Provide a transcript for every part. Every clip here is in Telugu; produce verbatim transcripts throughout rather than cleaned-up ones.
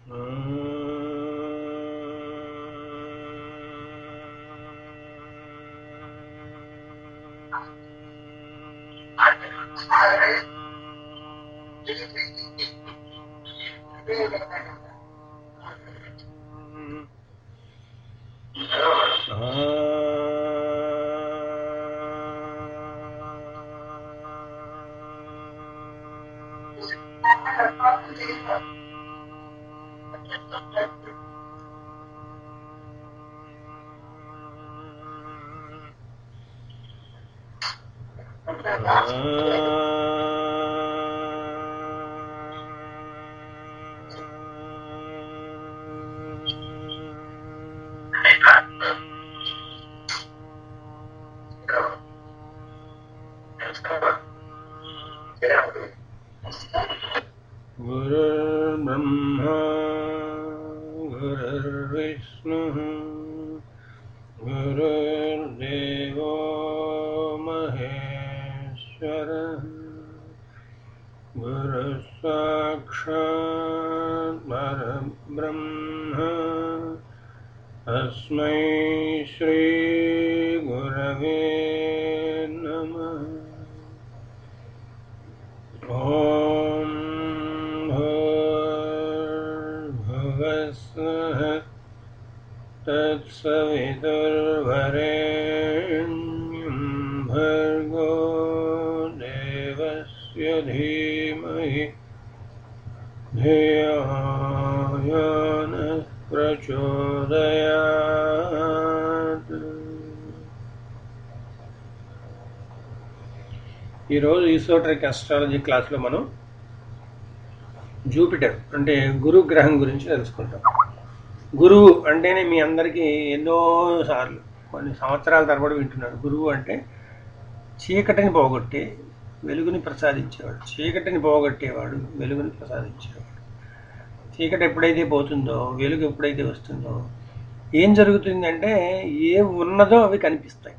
गुरुर्ब्रह्मा गुरुर्विष्णुः गुरुर्देवो महेश्वरः गुरुः साक्षात् परब्रह्म तस्मै श्री गुरवे नमः। ॐ भूर्भुवस्सुः तत्सवितुर्वरेण्यं भर्गो देवस्य धीमहि धियो यो नः ప్రచోదయాత్. ఈరోజు ఈసోటరిక్ అస్ట్రాలజీ క్లాస్లో మనం జూపిటర్ అంటే గురు గ్రహం గురించి తెలుసుకుంటాం. గురువు అంటేనే మీ అందరికీ ఎన్నో సార్లు కొన్ని సంవత్సరాల తరబడి వింటున్నారు. గురువు అంటే చీకటిని పోగొట్టే వెలుగుని ప్రసాదించేవాడు, చీకటిని పోగొట్టేవాడు, వెలుగుని ప్రసాదించేవాడు. చీకటి ఎప్పుడైతే పోతుందో, వెలుగు ఎప్పుడైతే వస్తుందో ఏం జరుగుతుందంటే ఏ ఉన్నదో అవి కనిపిస్తాయి.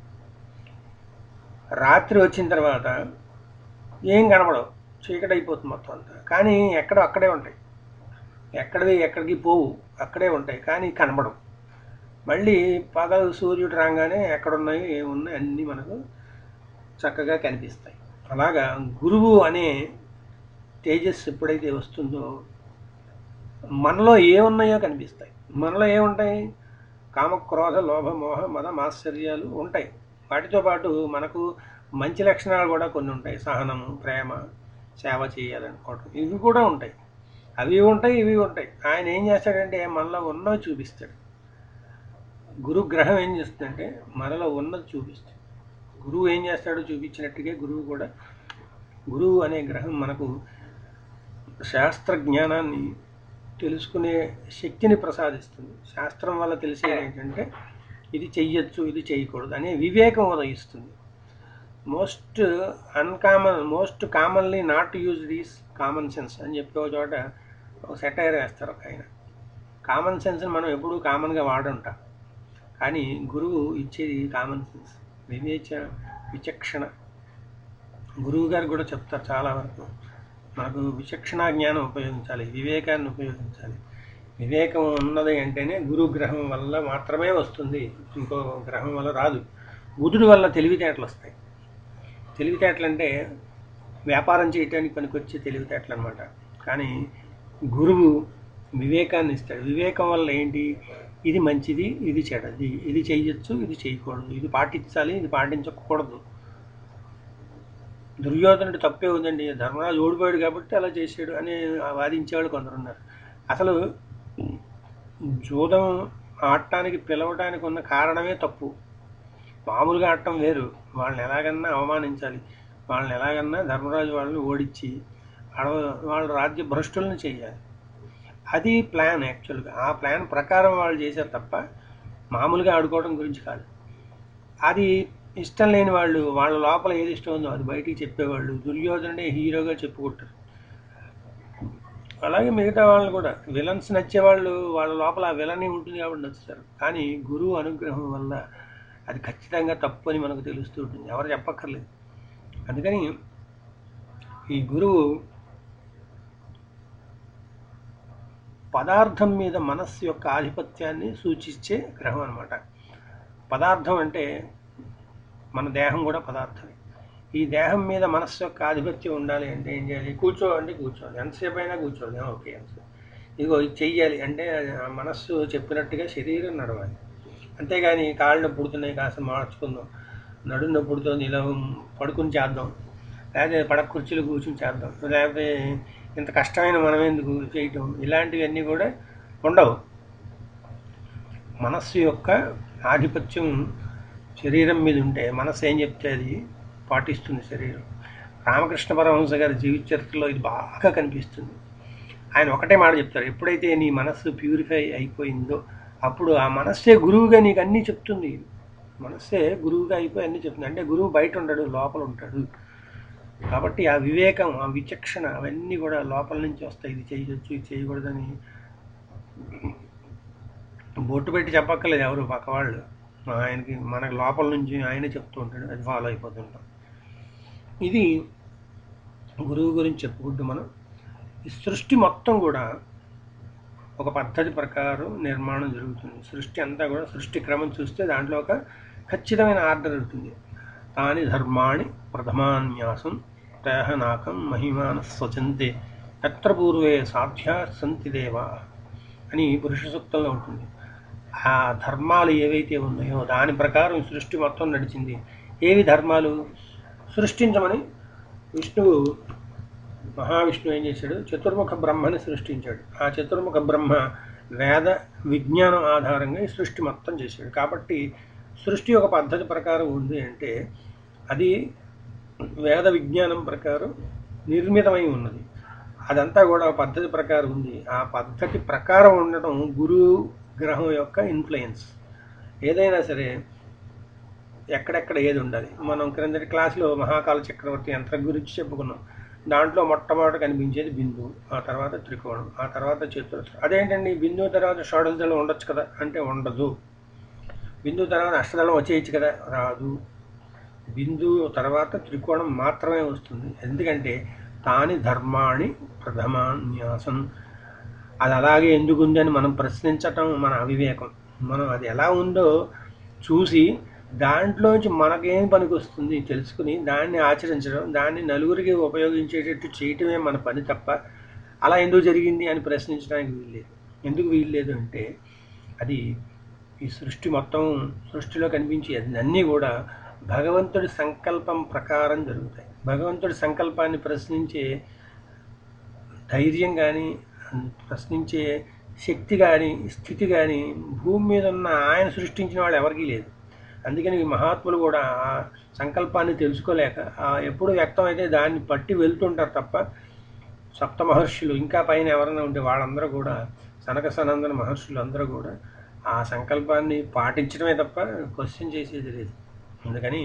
రాత్రి వచ్చిన తర్వాత ఏం కనబడవు, చీకటి అయిపోతుంది మొత్తం అంతా. కానీ ఎక్కడో అక్కడే ఉంటాయి, ఎక్కడివి ఎక్కడికి పోవు, అక్కడే ఉంటాయి కానీ కనబడవు. మళ్ళీ పగలు సూర్యుడు రాగానే ఎక్కడున్నాయి ఏమున్నాయి అన్నీ మనకు చక్కగా కనిపిస్తాయి. అలాగా గురువు అనే తేజస్సు ఎప్పుడైతే వస్తుందో మనలో ఏమున్నాయో కనిపిస్తాయి. మనలో ఏముంటాయి? కామక్రోధ లోభ మోహ మద మాత్సర్యాలు ఉంటాయి. వాటితో పాటు మనకు మంచి లక్షణాలు కూడా కొన్ని ఉంటాయి. సహనము, ప్రేమ, సేవ చేయాలనుకోవటం, ఇవి కూడా ఉంటాయి. అవి ఉంటాయి, ఇవి ఉంటాయి. ఆయన ఏం చేస్తాడంటే మనలో ఉన్నవి చూపిస్తాడు. గురు గ్రహం ఏం చేస్తుందంటే మనలో ఉన్నది చూపిస్తాడు. గురువు ఏం చేస్తాడో చూపించినట్టుగా గురువు కూడా, గురువు అనే గ్రహం మనకు శాస్త్ర జ్ఞానాన్ని తెలుసుకునే శక్తిని ప్రసాదిస్తుంది. శాస్త్రం వల్ల తెలిసేది ఏంటంటే ఇది చెయ్యొచ్చు, ఇది చేయకూడదు అనే వివేకం ఉదయిస్తుంది. Most uncommon most commonly not use these common sense అని చెప్పి ఒక చోట ఒక సెటైర్ వేస్తారు ఒక ఆయన. కామన్ సెన్స్ని మనం ఎప్పుడూ కామన్గా వాడుంటాం, కానీ గురువు ఇచ్చేది కామన్ సెన్స్, వివేచ విచక్షణ. గురువు గారు కూడా చెప్తారు చాలా వరకు మనకు విచక్షణ జ్ఞానం ఉపయోగించాలి, వివేకాన్ని ఉపయోగించాలి. వివేకం ఉన్నది అంటేనే గురు గ్రహం వల్ల మాత్రమే వస్తుంది, ఇంకో గ్రహం వల్ల రాదు. బుధుడి వల్ల తెలివితేటలు వస్తాయి. తెలివితేటలు అంటే వ్యాపారం చేయటానికి పనికొచ్చే తెలివితేటలు అనమాట. కానీ గురువు వివేకాన్ని ఇస్తాడు. వివేకం వల్ల ఏంటి? ఇది మంచిది, ఇది చెడ్డది, ఇది చేయొచ్చు, ఇది చేయకూడదు, ఇది పాటించాలి, ఇది పాటించకూడదు. దుర్యోధనుడు తప్పే ఉందండి, ధర్మరాజు ఓడిపోయాడు కాబట్టి అలా చేశాడు అని వాదించేవాళ్ళు కొందరు ఉన్నారు. అసలు జూదం ఆడటానికి పిలవటానికి ఉన్న కారణమే తప్పు. మామూలుగా ఆడటం వేరు, వాళ్ళని ఎలాగన్నా అవమానించాలి, వాళ్ళని ఎలాగన్నా ధర్మరాజు వాళ్ళని ఓడించి అడవ వాళ్ళ రాజ్య భ్రష్టులను చేయాలి. అది ప్లాన్. యాక్చువల్గా ఆ ప్లాన్ ప్రకారం వాళ్ళు చేశారు తప్ప మామూలుగా ఆడుకోవడం గురించి కాదు. అది ఇష్టం లేని వాళ్ళు వాళ్ళ లోపల ఏది ఇష్టం ఉందో అది బయటికి చెప్పేవాళ్ళు. దుర్యోధనుడే హీరోగా చెప్పుకుంటారు. అలాగే మిగతా వాళ్ళు కూడా విలన్స్ నచ్చేవాళ్ళు వాళ్ళ లోపల ఆ విలనే ఉంటుంది కాబట్టి నచ్చుతారు. కానీ గురువు అనుగ్రహం వల్ల అది ఖచ్చితంగా తప్పు అని మనకు తెలుస్తూ ఉంటుంది, ఎవరు చెప్పక్కర్లేదు. అందుకని ఈ గురువు పదార్థం మీద మనస్సు యొక్క ఆధిపత్యాన్ని సూచించే గ్రహం అన్నమాట. పదార్థం అంటే మన దేహం కూడా పదార్థమే. ఈ దేహం మీద మనస్సు యొక్క ఆధిపత్యం ఉండాలి అంటే ఏం చేయాలి? కూర్చో అంటే కూర్చోవాలి, ఎంతసేపు అయినా కూర్చోవాలి, ఓకే ఎంతసేపు ఇదిగో ఇది చెయ్యాలి అంటే ఆ మనస్సు చెప్పినట్టుగా శరీరం నడవాలి. అంతేగాని కాళ్ళు నొప్పి పుడుతున్నాయి కాస్త మార్చుకుందాం, నడుము నొప్పి పుడుతుంది ఇలా పడుకుని చేద్దాం, లేకపోతే పడక కుర్చీలు కూర్చుని చేద్దాం, లేకపోతే ఇంత కష్టమైన మనం ఎందుకు చేయటం, ఇలాంటివన్నీ కూడా ఉండవు. మనస్సు యొక్క ఆధిపత్యం శరీరం మీద ఉంటే మనస్సు ఏం చెప్తే అది పాటిస్తుంది శరీరం. రామకృష్ణ పరమహంస గారి జీవిత చరిత్రలో ఇది బాగా కనిపిస్తుంది. ఆయన ఒకటే మాట చెప్తారు, ఎప్పుడైతే నీ మనస్సు ప్యూరిఫై అయిపోయిందో అప్పుడు ఆ మనస్సే గురువుగా నీకు అన్నీ చెప్తుంది. మనస్సే గురువుగా అయిపోయి అన్నీ చెప్తుంది. అంటే గురువు బయట ఉండడు, లోపల ఉంటాడు. కాబట్టి ఆ వివేకం, ఆ విచక్షణ అవన్నీ కూడా లోపల నుంచి వస్తాయి. ఇది చేయొచ్చు, ఇది చేయకూడదని బొట్టు పెట్టి చెప్పక్కర్లేదు ఎవరు పక్కవాళ్ళు. ఆయనకి మనకు లోపల నుంచి ఆయనే చెప్తూ ఉంటాడు, అది ఫాలో అయిపోతుంటాం. ఇది గురువు గురించి చెప్పుకుంటూ మనం ఈ సృష్టి మొత్తం కూడా ఒక పద్ధతి ప్రకారం నిర్మాణం జరుగుతుంది. సృష్టి అంతా కూడా సృష్టి క్రమం చూస్తే దాంట్లో ఒక ఖచ్చితమైన ఆర్డర్ ఉంటుంది. తాని ధర్మాణి ప్రథమాన్యాసం తేహనాకం మహిమాన స్వచంతే ఎత్ర పూర్వే సాధ్యా సంతి దేవా అని పురుష సూక్తంలో ఉంటుంది. ఆ ధర్మాలు ఏవైతే ఉన్నాయో దాని ప్రకారం సృష్టి మొత్తం నడిచింది. ఏవి ధర్మాలు? సృష్టించమని విష్ణువు, మహావిష్ణువు ఏం చేశాడు? చతుర్ముఖ బ్రహ్మని సృష్టించాడు. ఆ చతుర్ముఖ బ్రహ్మ వేద విజ్ఞానం ఆధారంగా ఈ సృష్టి మొత్తం చేశాడు. కాబట్టి సృష్టి ఒక పద్ధతి ప్రకారం ఉంది అంటే అది వేద విజ్ఞానం ప్రకారం నిర్మితమై ఉన్నది. అదంతా కూడా పద్ధతి ప్రకారం ఉంది. ఆ పద్ధతి ప్రకారం ఉండటం గురువు గ్రహం యొక్క ఇన్ఫ్లుయెన్స్. ఏదైనా సరే ఎక్కడెక్కడ ఏది ఉండాలి. మనం క్రిందటి క్లాసులో మహాకాల చక్రవర్తి యంత్రం గురించి చెప్పుకున్నాం. దాంట్లో మొట్టమొదట కనిపించేది బిందువు, ఆ తర్వాత త్రికోణం, ఆ తర్వాత చతురస్రం. అదేంటండి బిందువు తర్వాత షోడశదళం ఉండొచ్చు కదా అంటే ఉండదు. బిందువు తర్వాత అష్టదళం వచ్చేయచ్చు కదా, రాదు. బిందువు తర్వాత త్రికోణం మాత్రమే వస్తుంది. ఎందుకంటే తాని ధర్మాణి ప్రథమాన్యాసం. అది అలాగే ఎందుకు ఉందని మనం ప్రశ్నించటం మన అవివేకం. మనం అది ఎలా ఉందో చూసి దాంట్లోంచి మనకేం పనికి వస్తుంది తెలుసుకుని దాన్ని ఆచరించడం, దాన్ని నలుగురికి ఉపయోగించేటట్టు చేయటమే మన పని తప్ప అలా ఎందుకు జరిగింది అని ప్రశ్నించడానికి వీల్లేదు. ఎందుకు వీల్లేదు అంటే అది ఈ సృష్టి మొత్తం, సృష్టిలో కనిపించే అన్నీ కూడా భగవంతుడి సంకల్పం ప్రకారం జరుగుతాయి. భగవంతుడి సంకల్పాన్ని ప్రశ్నించే ధైర్యం కానీ, ప్రశ్నించే శక్తి కానీ, స్థితి కానీ భూమి మీద ఉన్న ఆయన సృష్టించిన వాళ్ళు ఎవరికీ లేదు. అందుకని ఈ మహాత్ములు కూడా ఆ సంకల్పాన్ని తెలుసుకోలేక ఎప్పుడు వ్యక్తమైతే దాన్ని పట్టి వెళ్తుంటారు తప్ప సప్త మహర్షులు ఇంకా పైన ఎవరైనా ఉంటే వాళ్ళందరూ కూడా, సనక సనందన మహర్షులు అందరూ కూడా ఆ సంకల్పాన్ని పాటించడమే తప్ప క్వశ్చన్ చేసేది లేదు. అందుకని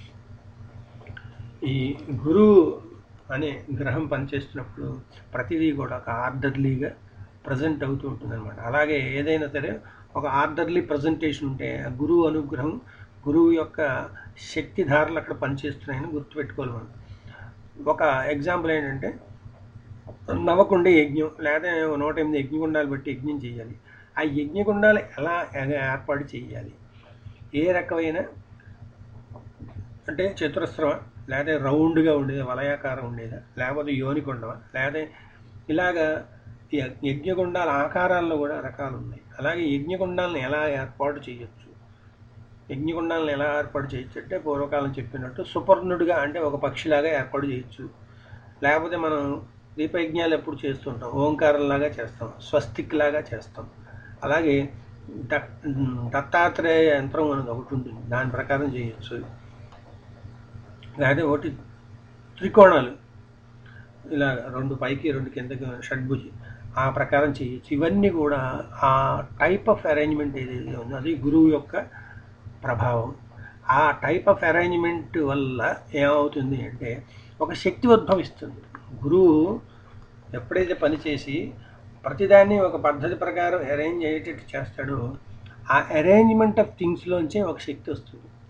ఈ గురువు అనే గ్రహం పనిచేస్తున్నప్పుడు ప్రతిదీ కూడా ఒక ఆర్డర్లీగా ప్రజెంట్ అవుతూ ఉంటుంది అనమాట. అలాగే ఏదైనా సరే ఒక ఆర్డర్లీ ప్రజెంటేషన్ ఉంటే ఆ గురువు అనుగ్రహం, గురువు యొక్క శక్తిధారలు అక్కడ పనిచేస్తున్నాయని గుర్తుపెట్టుకోవాలి మనం. ఒక ఎగ్జాంపుల్ ఏంటంటే నవకుండ యజ్ఞం లేదా నూట ఎనిమిది యజ్ఞగుండాలు బట్టి యజ్ఞం చేయాలి. ఆ యజ్ఞగుండాలు ఎలా ఏర్పాటు చేయాలి, ఏ రకమైన అంటే చతురస్రమ లేదా రౌండ్గా ఉండేదా, వలయాకారం ఉండేదా, లేకపోతే యోనికొండవా, లేదా ఇలాగా యజ్ఞగుండాల ఆకారాల్లో కూడా రకాలు ఉన్నాయి. అలాగే యజ్ఞగుండాలను ఎలా ఏర్పాటు చేయొచ్చు, యజ్ఞగుండాలను ఎలా ఏర్పాటు చేయొచ్చు అంటే పూర్వకాలం చెప్పినట్టు సుపర్ణుడిగా అంటే ఒక పక్షిలాగా ఏర్పాటు చేయొచ్చు. లేకపోతే మనం దీపయజ్ఞాలు ఎప్పుడు చేస్తుంటాం, ఓంకారంలాగా చేస్తాం, స్వస్తిక్ లాగా చేస్తాం. అలాగే దత్ దత్తాత్రేయ యంత్రం అనేది ఒకటి ఉంటుంది, దాని ప్రకారం చేయొచ్చు. లేకపోతే ఒకటి త్రికోణాలు ఇలా రెండు పైకి రెండు కిందకి షడ్భుజి, ఆ ప్రకారం చేయొచ్చు. ఇవన్నీ కూడా ఆ టైప్ ఆఫ్ అరేంజ్మెంట్ ఏదైతే ఉందో అది గురువు యొక్క ప్రభావం. ఆ టైప్ ఆఫ్ అరేంజ్మెంట్ వల్ల ఏమవుతుంది అంటే ఒక శక్తి ఉద్భవిస్తుంది. గురువు ఎప్పుడైతే పనిచేసి ప్రతిదాన్ని ఒక పద్ధతి ప్రకారం అరేంజ్ అయ్యేటట్టు చేస్తాడో ఆ అరేంజ్మెంట్ ఆఫ్ థింగ్స్లోంచే ఒక శక్తి వస్తుంది.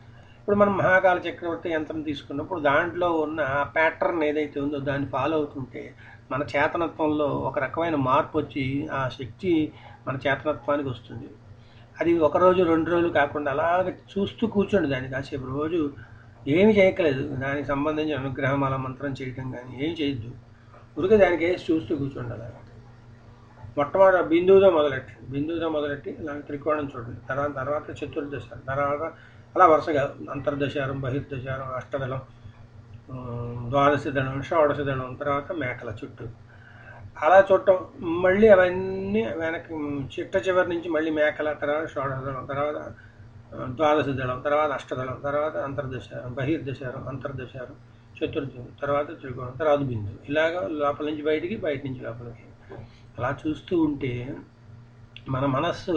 ఇప్పుడు మనం మహాకాల చక్రవర్తి యంత్రం తీసుకున్నప్పుడు దాంట్లో ఉన్న ఆ ప్యాటర్న్ ఏదైతే ఉందో దాన్ని ఫాలో అవుతుంటే మన చేతనత్వంలో ఒక రకమైన మార్పు వచ్చి ఆ శక్తి మన చేతనత్వానికి వస్తుంది. అది ఒక రోజు రెండు రోజులు కాకుండా అలాగ చూస్తూ కూర్చోండి దాన్ని కాసేపు. రోజు ఏమి చేయక్కలేదు, దానికి సంబంధించిన అనుగ్రహమాల మంత్రం చేయటం కానీ ఏమి చేయొద్దు, ఉరికే దానికి వేసి చూస్తూ కూర్చోండి. అలా మొట్టమొదటి బిందువుతో మొదలెట్టండి, బిందువుతో మొదలెట్టి ఇలాంటి త్రికోణం చూడండి, తర్వాత తర్వాత చతుర్దశారం, తర్వాత అలా వరుసగా అంతర్దశారం, బహిర్దశారం, అష్టదళం, ద్వాదశ దళం, షోడశ దళం, తర్వాత మేకల చుట్టూ అలా చూడటం. మళ్ళీ అవన్నీ వెనక్కి చిట్ట చివరి నుంచి మళ్ళీ మేకల, తర్వాత షోడశ దళం, తర్వాత ద్వాదశ దళం, తర్వాత అష్టదళం, తర్వాత అంతర్దశారం, బహిర్దశారం, అంతర్దశారం, చతుర్దశం, తర్వాత త్రికోణం, తర్వాత బిందు. ఇలాగ లోపల నుంచి బయటికి, బయట నుంచి లోపలికి అలా చూస్తూ ఉంటే మన మనస్సు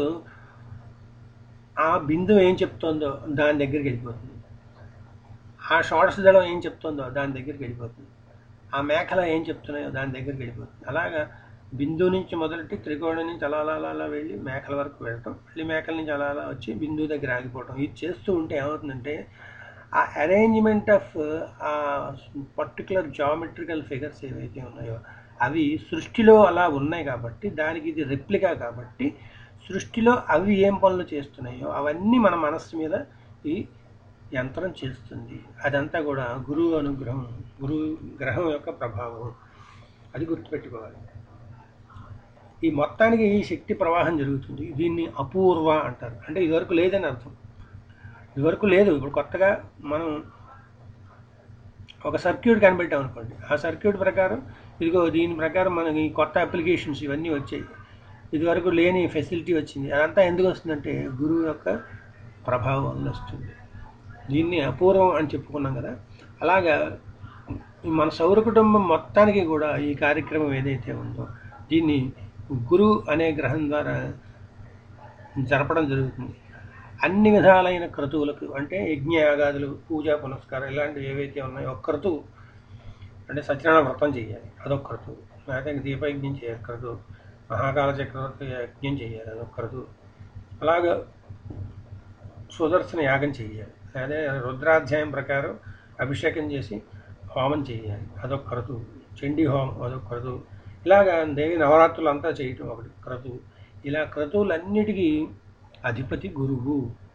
ఆ బిందువు ఏం చెప్తుందో దాని దగ్గరికి వెళ్ళిపోతుంది, ఆ షోడశ దళం ఏం చెప్తుందో దాని దగ్గరికి వెళ్ళిపోతుంది, ఆ మేకల ఏం చెప్తున్నాయో దాని దగ్గరికి వెళ్ళిపోతుంది. అలాగా బిందువు నుంచి మొదలెట్టి త్రికోణం నుంచి అలా అలా అలా వెళ్ళి మేకల వరకు వెళ్ళటం, మళ్ళీ మేకల నుంచి అలా అలా వచ్చి బిందువు దగ్గర ఆగిపోవటం. ఇది చేస్తూ ఉంటే ఏమవుతుందంటే ఆ అరేంజ్మెంట్ ఆఫ్ ఆ పర్టికులర్ జామెట్రికల్ ఫిగర్స్ ఏవైతే ఉన్నాయో అవి సృష్టిలో అలా ఉన్నాయి కాబట్టి, దానికి ఇది రెప్లికా కాబట్టి, సృష్టిలో అవి ఏం పనులు చేస్తున్నాయో అవన్నీ మన మనస్సు మీద ఈ యంత్రం చేస్తుంది. అదంతా కూడా గురువు అనుగ్రహం, గురువు గ్రహం యొక్క ప్రభావం. అది గుర్తుపెట్టుకోవాలి. ఈ మొత్తానికి ఈ శక్తి ప్రవాహం జరుగుతుంది. దీన్ని అపూర్వ అంటారు. అంటే ఇదివరకు లేదని అర్థం. ఇదివరకు లేదు, ఇప్పుడు కొత్తగా మనం ఒక సర్క్యూట్ కనిపెట్టాం అనుకోండి, ఆ సర్క్యూట్ ప్రకారం ఇదిగో దీని ప్రకారం మనకి కొత్త అప్లికేషన్స్ ఇవన్నీ వచ్చాయి, ఇదివరకు లేని ఫెసిలిటీ వచ్చింది. అదంతా ఎందుకు వస్తుందంటే గురువు యొక్క ప్రభావం వల్ల వస్తుంది. దీన్ని అపూర్వం అని చెప్పుకున్నాం కదా. అలాగా మన సౌర కుటుంబం మొత్తానికి కూడా ఈ కార్యక్రమం ఏదైతే ఉందో దీన్ని గురువు అనే గ్రహం ద్వారా జరపడం జరుగుతుంది. అన్ని విధాలైన క్రతువులకు, అంటే యజ్ఞయాగాదులు, పూజా పునస్కారం ఇలాంటివి ఏవైతే ఉన్నాయో ఒక క్రతువు, అంటే సత్యనారాయణ వ్రతం చేయాలి అదొక క్రతువు, లేకపోతే దీపయజ్ఞం చేయాలి క్రతువు, మహాకాల చక్రవర్తి యజ్ఞం చేయాలి అదొక క్రతువు, అలాగా సుదర్శన యాగం చేయాలి, అదే రుద్రాధ్యాయం ప్రకారం అభిషేకం చేసి హోమం చేయాలి అదొక క్రతువు, చండీ హోమం అదొక క్రతువు, ఇలాగా దేవి నవరాత్రులు అంతా చేయటం ఒకటి క్రతువు. ఇలా క్రతువులన్నిటికీ అధిపతి గురువు.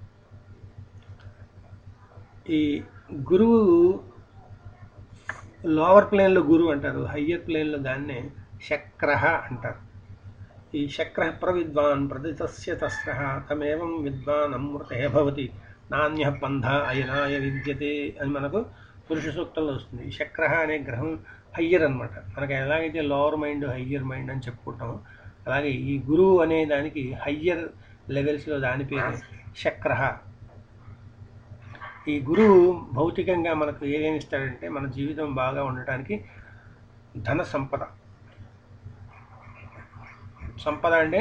ఈ గురువు లోవర్ ప్లేన్లో గురువు అంటారు, హయ్యర్ ప్లేన్లో దాన్నే శక్రః అంటారు. ఈ శక్రః ప్రవిద్వాన్ ప్రదితస్య తస్రః తమేవం విద్వాన్ అమృతే భవతి నాణ్య పంథ అయనాయ విద్యతే అని మనకు పురుష సూక్తంలో వస్తుంది. ఈ శక్రః అనే గ్రహం హయ్యర్ అనమాట. మనకు ఎలాగైతే లోవర్ మైండ్ హయ్యర్ మైండ్ అని చెప్పుకుంటాం, అలాగే ఈ గురువు అనే దానికి హయ్యర్ లెవెల్స్లో దాని పేరు శక్రః. ఈ గురువు భౌతికంగా మనకు ఏమేమి ఇస్తాడంటే మన జీవితం బాగా ఉండటానికి ధన సంపద. సంపద అంటే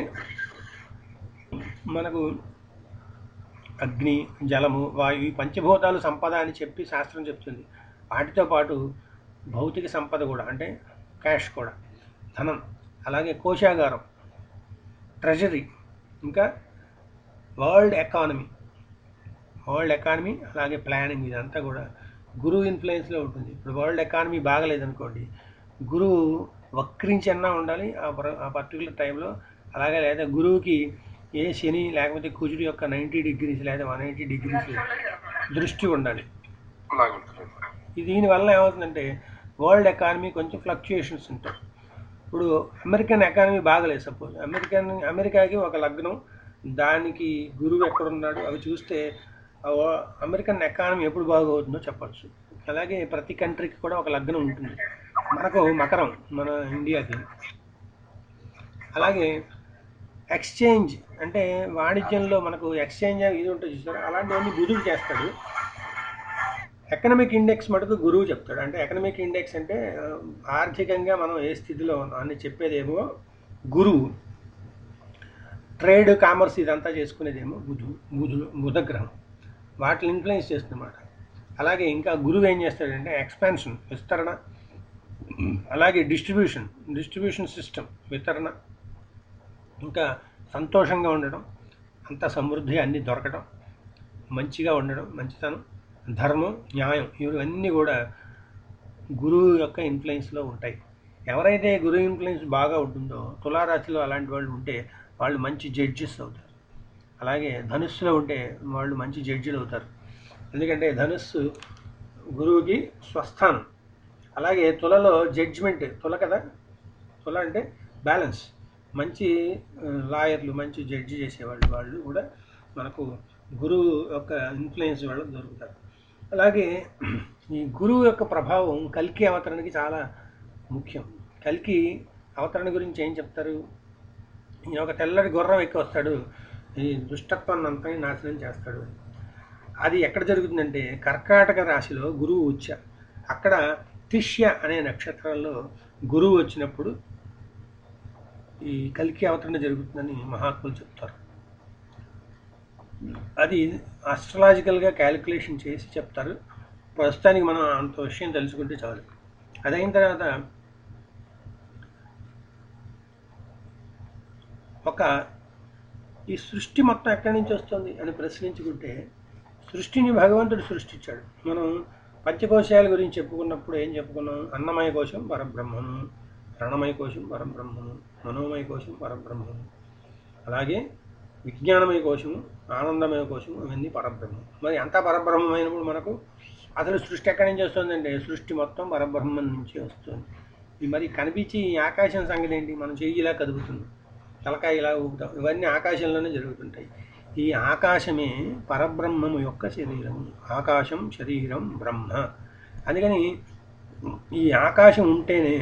మనకు అగ్ని, జలము, వాయు, ఈ పంచభూతాలు సంపద అని చెప్పి శాస్త్రం చెప్తుంది. వాటితో పాటు భౌతిక సంపద కూడా, అంటే క్యాష్ కూడా, ధనం, అలాగే కోశాగారం, ట్రెజరీ, ఇంకా వరల్డ్ ఎకానమీ, వరల్డ్ ఎకానమీ అలాగే ప్లానింగ్, ఇదంతా కూడా గురువు ఇన్ఫ్లుయెన్స్లో ఉంటుంది. ఇప్పుడు వరల్డ్ ఎకానమీ బాగలేదనుకోండి, గురువు వక్రించి అన్నా ఉండాలి ఆ ఆ పర్టికులర్ టైంలో. అలాగే లేదా గురువుకి ఏ శని లేకపోతే కుజుడు యొక్క నైంటీ డిగ్రీస్ లేదా వన్ ఎయిటీ డిగ్రీస్ దృష్టి ఉండాలి. దీనివల్ల ఏమవుతుందంటే వరల్డ్ ఎకానమీ కొంచెం ఫ్లక్చుయేషన్స్ ఉంటాయి. ఇప్పుడు అమెరికన్ ఎకానమీ బాగలేదు సపోజ్, అమెరికన్ అమెరికాకి ఒక లగ్నం, దానికి గురువు ఎక్కడున్నాడు అవి చూస్తే అమెరికన్ ఎకానమీ ఎప్పుడు బాగవుతుందో చెప్పచ్చు. అలాగే ప్రతి కంట్రీకి కూడా ఒక లగ్నం ఉంటుంది. మనకు మకరం మన ఇండియాకి. అలాగే ఎక్స్చేంజ్ అంటే వాణిజ్యంలో మనకు ఎక్స్చేంజ్ ఇది ఉంటుంది చూస్తారు, అలాంటివన్నీ గురువు చేస్తాడు. ఎకనమిక్ ఇండెక్స్ మటుకు గురువు చెప్తాడు. అంటే ఎకనమిక్ ఇండెక్స్ అంటే ఆర్థికంగా మనం ఏ స్థితిలో ఉన్నాం అని చెప్పేదేమో గురువు. ట్రేడ్, కామర్స్ ఇదంతా చేసుకునేదేమో బుధుడు బుధుడు బుధగ్రహం వాటిని ఇన్ఫ్లుయెన్స్ చేస్తుందన్నమాట. అలాగే ఇంకా గురువు ఏం చేస్తాడంటే ఎక్స్పాన్షన్, విస్తరణ, అలాగే డిస్ట్రిబ్యూషన్ డిస్ట్రిబ్యూషన్ సిస్టమ్, వితరణ, ఇంకా సంతోషంగా ఉండడం, అంత సమృద్ధి అన్నీ దొరకడం, మంచిగా ఉండడం, మంచితనం, ధర్మం, న్యాయం ఇవన్నీ కూడా గురువు యొక్క ఇన్ఫ్లుయెన్స్లో ఉంటాయి. ఎవరైతే గురువు ఇన్ఫ్లుయెన్స్ బాగా ఉంటుందో తులారాశిలో అలాంటి వాళ్ళు ఉంటే వాళ్ళు మంచి జడ్జెస్ అవుతారు. అలాగే ధనుస్సులో ఉంటే వాళ్ళు మంచి జడ్జిలు అవుతారు. ఎందుకంటే ధనుస్సు గురువుకి స్వస్థానం. అలాగే తులలో జడ్జిమెంట్, తుల కదా, తుల అంటే బ్యాలెన్స్. మంచి లాయర్లు, మంచి జడ్జి చేసేవాళ్ళు వాళ్ళు కూడా మనకు గురువు యొక్క ఇన్ఫ్లుయెన్స్ వాళ్ళు దొరుకుతారు. అలాగే ఈ గురువు యొక్క ప్రభావం కల్కి అవతరణకి చాలా ముఖ్యం. కల్కి అవతరణ గురించి ఏం చెప్తారు? ఈయన ఒక తెల్లటి గుర్రం ఎక్కి వస్తాడు, ఈ దుష్టత్వాన్ని అంతా నాశనం చేస్తాడు. అది ఎక్కడ జరుగుతుందంటే కర్కాటక రాశిలో గురువు ఉచ్చ. అక్కడ తిష్య అనే నక్షత్రంలో గురువు వచ్చినప్పుడు ఈ కల్కి అవతరణ జరుగుతుందని మహాత్ములు చెప్తారు. అది ఆస్ట్రలాజికల్గా క్యాలిక్యులేషన్ చేసి చెప్తారు. ప్రస్తుతానికి మనం అంత విషయం తెలుసుకుంటే చాలు. అదైన తర్వాత ఒక ఈ సృష్టి మొత్తం ఎక్కడి నుంచి వస్తుంది అని ప్రశ్నించుకుంటే సృష్టిని భగవంతుడు సృష్టించాడు. మనం పంచకోశాల గురించి చెప్పుకున్నప్పుడు ఏం చెప్పుకున్నాం? అన్నమయ కోశం పరబ్రహ్మము, ప్రాణమయ కోశం పరబ్రహ్మము, మనోమయ కోశం పరబ్రహ్మము, అలాగే విజ్ఞానమయ కోశము, ఆనందమయ కోశము, ఇవన్నీ పరబ్రహ్మం. మరి అంతా పరబ్రహ్మమైనప్పుడు మనకు అసలు సృష్టి ఎక్కడి నుంచి వస్తుందంటే సృష్టి మొత్తం పరబ్రహ్మం నుంచి వస్తుంది. ఇది మరి కనిపించి ఈ ఆకాశం సంగతి ఏంటి? మనం చెయ్యి ఇలా కదుపుతున్నాం, తలకాయ ఇలా ఊపుతాం, ఇవన్నీ ఆకాశంలోనే జరుగుతుంటాయి. ఈ ఆకాశమే పరబ్రహ్మము యొక్క శరీరం. ఆకాశం శరీరం బ్రహ్మ. అందుకని ఈ ఆకాశం ఉంటేనే,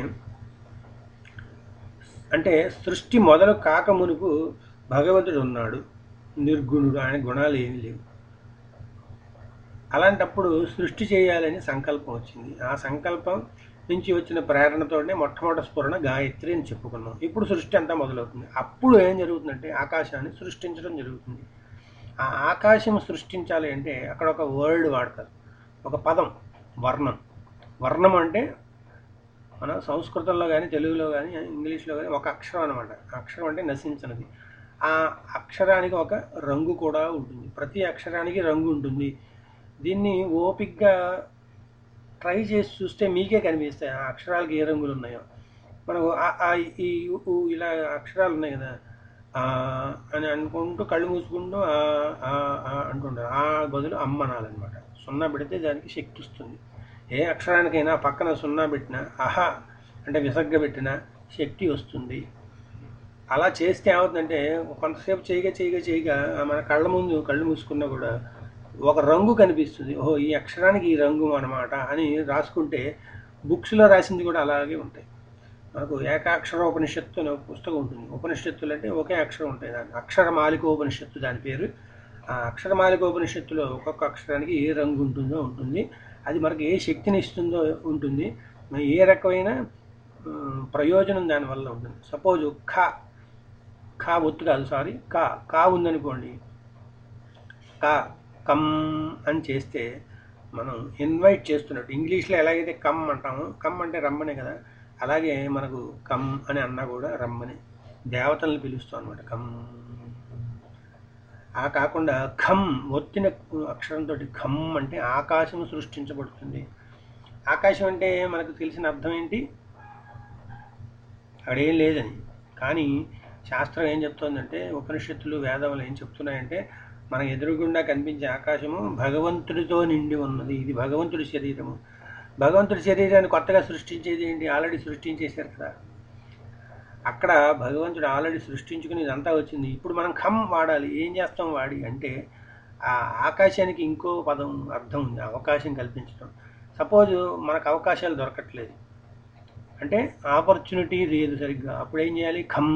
అంటే సృష్టి మొదలు కాక మునుపు భగవంతుడు ఉన్నాడు, నిర్గుణుడు, ఆయన గుణాలు ఏమీ లేవు. అలాంటప్పుడు సృష్టి చేయాలని సంకల్పం వచ్చింది. ఆ సంకల్పం నుంచి వచ్చిన ప్రేరణతోనే మొట్టమొదటి స్ఫురణ గాయత్రి అని చెప్పుకున్నాం. ఇప్పుడు సృష్టి అంతా మొదలవుతుంది. అప్పుడు ఏం జరుగుతుందంటే ఆకాశాన్ని సృష్టించడం జరుగుతుంది. ఆ ఆకాశం సృష్టించాలి అంటే అక్కడ ఒక వర్డ్ వాడతారు, ఒక పదం, వర్ణం. వర్ణం అంటే మన సంస్కృతంలో కానీ తెలుగులో కానీ ఇంగ్లీష్లో కానీ ఒక అక్షరం అనమాట. అక్షరం అంటే నశించనిది. ఆ అక్షరానికి ఒక రంగు కూడా ఉంటుంది. ప్రతి అక్షరానికి రంగు ఉంటుంది. దీన్ని ఓపిక్గా ట్రై చేసి చూస్తే మీకే కనిపిస్తాయి ఆ అక్షరాలకి ఏ రంగులు ఉన్నాయో. మనకు ఈ ఇలా అక్షరాలు ఉన్నాయి కదా అని అనుకుంటూ కళ్ళు మూసుకుంటూ అంటుంటారు. ఆ బదులు అమ్మ అనాలన్నమాట. సున్నా పెడితే దానికి శక్తి వస్తుంది. ఏ అక్షరానికైనా పక్కన సున్నా పెట్టినా, అహ అంటే విసర్గ పెట్టినా శక్తి వస్తుంది. అలా చేస్తే ఏమవుతుందంటే కొంతసేపు చేయగా చేయగా చేయగా మన కళ్ళ ముందు కళ్ళు మూసుకున్నా కూడా ఒక రంగు కనిపిస్తుంది. ఓహో, ఈ అక్షరానికి ఈ రంగు అన్నమాట అని రాసుకుంటే బుక్స్లో రాసింది కూడా అలాగే ఉంటాయి. మనకు ఏకాక్షర ఉపనిషత్తు అనే పుస్తకం ఉంటుంది. ఉపనిషత్తులు అంటే ఒకే అక్షరం ఉంటాయి. దాని అక్షరమాలిక ఉపనిషత్తు దాని పేరు. ఆ అక్షరమాలిక ఉపనిషత్తులో ఒక్కొక్క అక్షరానికి ఏ రంగు ఉంటుందో ఉంటుంది. అది మనకి ఏ శక్తిని ఇస్తుందో ఉంటుంది. ఏ రకమైన ప్రయోజనం దానివల్ల ఉంటుంది. సపోజ్ ఖా ఖా ఒత్తు కాదు, సారీ కా కా ఉందనుకోండి, కా కమ్ అని చేస్తే మనం ఇన్వైట్ చేస్తున్నట్టు. ఇంగ్లీష్లో ఎలాగైతే కమ్ అంటామో, కమ్ అంటే రమ్మనే కదా, అలాగే మనకు కమ్ అని అన్నా కూడా రమ్మని, దేవతల్ని పిలుస్తాం అనమాట. కమ్. ఆ కాకుండా ఖమ్ ఒత్తిన అక్షరంతో ఖమ్ అంటే ఆకాశం సృష్టించబడుతుంది. ఆకాశం అంటే మనకు తెలిసిన అర్థం ఏంటి? అక్కడేం లేదని. కానీ శాస్త్రం ఏం చెప్తోందంటే, ఉపనిషత్తులు వేదములు ఏం చెప్తున్నాయంటే, మన ఎదురుగుండా కనిపించే ఆకాశము భగవంతుడితో నిండి ఉన్నది. ఇది భగవంతుడి శరీరము. భగవంతుడి శరీరాన్ని కొత్తగా సృష్టించేది ఏంటి? ఆల్రెడీ సృష్టించేశారు కదా. అక్కడ భగవంతుడు ఆల్రెడీ సృష్టించుకుని ఇదంతా వచ్చింది. ఇప్పుడు మనం ఖమ్ వాడాలి. ఏం చేస్తాం వాడి అంటే, ఆ ఆకాశానికి ఇంకో పదం అర్థం ఉంది, అవకాశం కల్పించడం. సపోజ్ మనకు అవకాశాలు దొరకట్లేదు అంటే, ఆపర్చునిటీ లేదు సరిగ్గా, అప్పుడు ఏం చేయాలి? ఖమ్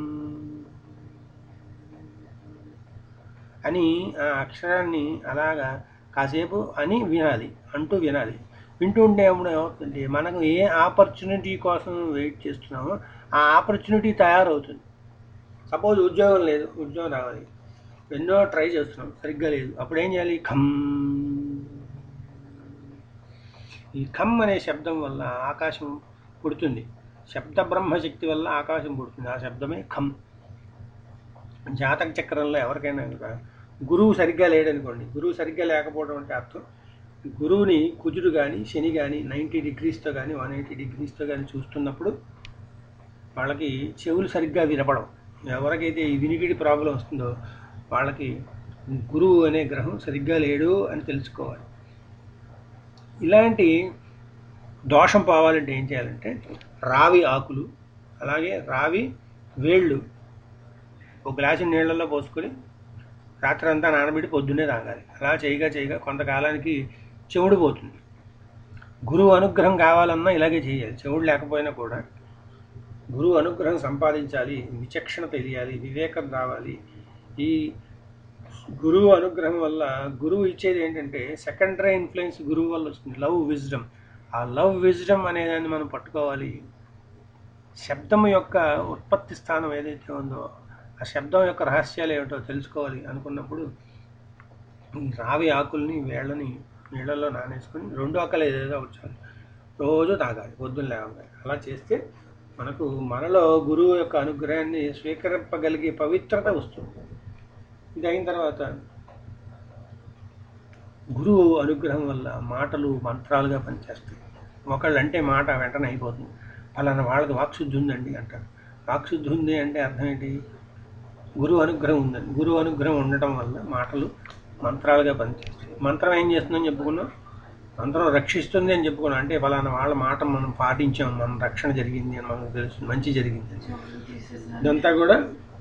అని ఆ అక్షరాన్ని అలాగా కాసేపు అని వినాలి, అంటూ వినాలి. వింటూ ఉంటే ఎప్పుడు ఏమవుతుంది, మనకు ఏ ఆపర్చునిటీ కోసం వెయిట్ చేస్తున్నామో ఆ ఆపర్చునిటీ తయారవుతుంది. సపోజ్ ఉద్యోగం లేదు, ఉద్యోగం రావాలి, ఎన్నో ట్రై చేస్తున్నాం, సరిగ్గా లేదు, అప్పుడు ఏం చేయాలి? ఖమ్. ఈ ఖమ్ అనే శబ్దం వల్ల ఆకాశం పుడుతుంది. శబ్ద బ్రహ్మశక్తి వల్ల ఆకాశం పుడుతుంది. ఆ శబ్దమే ఖమ్. జాతక చక్రంలో ఎవరికైనా కూడా గురువు సరిగ్గా లేడనుకోండి, గురువు సరిగ్గా లేకపోవడం అంటే అర్థం గురువుని కుజుడు కానీ శని కానీ నైంటీ డిగ్రీస్తో కానీ వన్ ఎయిటీ డిగ్రీస్తో కానీ చూస్తున్నప్పుడు వాళ్ళకి చెవులు సరిగ్గా వినపడవు. ఎవరికైతే ఈ వినికిడి ప్రాబ్లం వస్తుందో వాళ్ళకి గురువు అనే గ్రహం సరిగ్గా లేడు అని తెలుసుకోవాలి. ఇలాంటి దోషం పోవాలంటే ఏం చేయాలంటే రావి ఆకులు అలాగే రావి వేళ్ళు ఒక గ్లాసు నీళ్ళల్లో పోసుకొని రాత్రి అంతా నానబెట్టి పొద్దున్నే తాగాలి. అలా చేయగా చేయగా కొంతకాలానికి చెవుడు పోతుంది. గురువు అనుగ్రహం కావాలన్నా ఇలాగే చేయాలి. చెవుడు లేకపోయినా కూడా గురువు అనుగ్రహం సంపాదించాలి, విచక్షణ తెలియాలి, వివేకం రావాలి. ఈ గురువు అనుగ్రహం వల్ల గురువు ఇచ్చేది ఏంటంటే సెకండరీ ఇన్ఫ్లుయెన్స్ గురువు వల్ల వస్తుంది, లవ్ విజ్డమ్. ఆ లవ్ విజ్డమ్ అనేదాన్ని మనం పట్టుకోవాలి. శబ్దం యొక్క ఉత్పత్తి స్థానం ఏదైతే ఉందో ఆ శబ్దం యొక్క రహస్యాలు ఏమిటో తెలుసుకోవాలి అనుకున్నప్పుడు ఈ రావి ఆకుల్ని వేళ్ళని నీళ్ళల్లో నానేసుకొని రెండు ఆకలు ఏదేదో వచ్చాలి రోజు తాగాలి పొద్దున్న లేవగానే. అలా చేస్తే మనకు మనలో గురువు యొక్క అనుగ్రహాన్ని స్వీకరింపగలిగే పవిత్రత వస్తుంది. ఇది అయిన తర్వాత గురువు అనుగ్రహం వల్ల మాటలు మంత్రాలుగా పనిచేస్తాయి. ఒకళ్ళు అంటే మాట వెంటనే అయిపోతుంది. అలానే వాళ్ళకి వాక్శుద్ధి ఉందండి అంటారు. వాక్శుద్ధి ఉంది అంటే అర్థం ఏంటి? గురువు అనుగ్రహం ఉందండి. గురువు అనుగ్రహం ఉండటం వల్ల మాటలు మంత్రాలుగా పనిచేస్తాయి. మంత్రం ఏం చేస్తుందని చెప్పుకున్నాం, మంత్రం రక్షిస్తుంది అని చెప్పుకున్నాం. అంటే ఫలానా వాళ్ళ మాట మనం పాటించాం, మన రక్షణ జరిగింది అని మనకు తెలుస్తుంది, మంచి జరిగింది. ఇదంతా కూడా